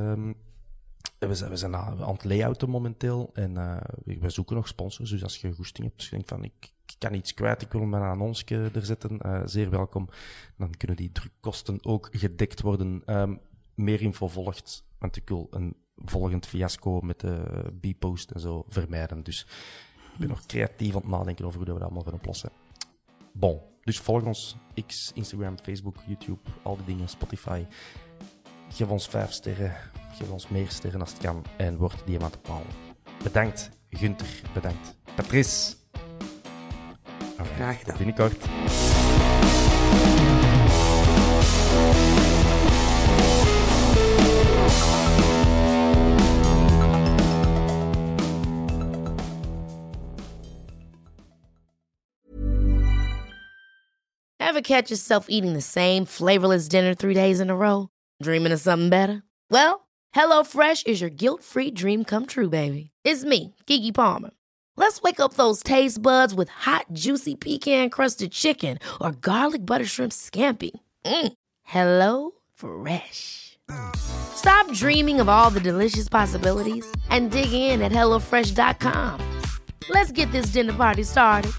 We zijn aan het layouten momenteel en we zoeken nog sponsors. Dus als je goesting hebt, als je denkt van ik kan iets kwijt, ik wil mijn annonsje er zetten, zeer welkom. Dan kunnen die drukkosten ook gedekt worden. Meer info volgt, want ik wil een volgend fiasco met de B-post en zo vermijden. Dus ik ben nog creatief aan het nadenken over hoe we dat allemaal gaan oplossen. Bon, dus volg ons. X, Instagram, Facebook, YouTube, al die dingen, Spotify. Geef ons 5 sterren. Geef ons meer sterren als het kan. En word diamantenpaal. Bedankt, Gunther. Bedankt, Patrice. Graag gedaan. Binnenkort. Ever catch yourself eating the same flavorless dinner 3 days in a row? Dreaming of something better? Well, HelloFresh is your guilt-free dream come true, baby. It's me, Keke Palmer. Let's wake up those taste buds with hot, juicy pecan-crusted chicken or garlic butter shrimp scampi. Hello Fresh. Stop dreaming of all the delicious possibilities and dig in at HelloFresh.com. Let's get this dinner party started.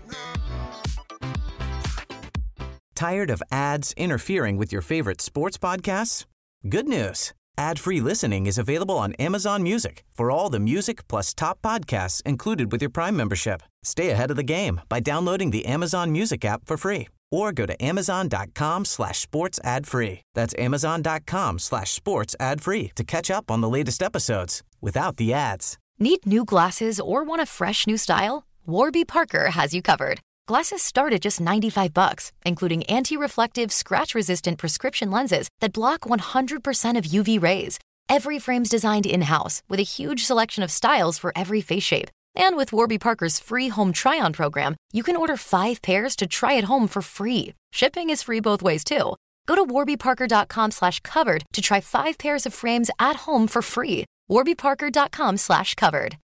Tired of ads interfering with your favorite sports podcasts? Good news. Ad-free listening is available on Amazon Music for all the music plus top podcasts included with your Prime membership. Stay ahead of the game by downloading the Amazon Music app for free or go to amazon.com/sports ad free. That's amazon.com/sports ad free to catch up on the latest episodes without the ads. Need new glasses or want a fresh new style? Warby Parker has you covered. Glasses start at just $95, including anti-reflective, scratch-resistant prescription lenses that block 100% of UV rays. Every frame's designed in-house with a huge selection of styles for every face shape. And with Warby Parker's free home try-on program, you can order 5 pairs to try at home for free. Shipping is free both ways, too. Go to warbyparker.com/covered to try 5 pairs of frames at home for free. warbyparker.com/covered.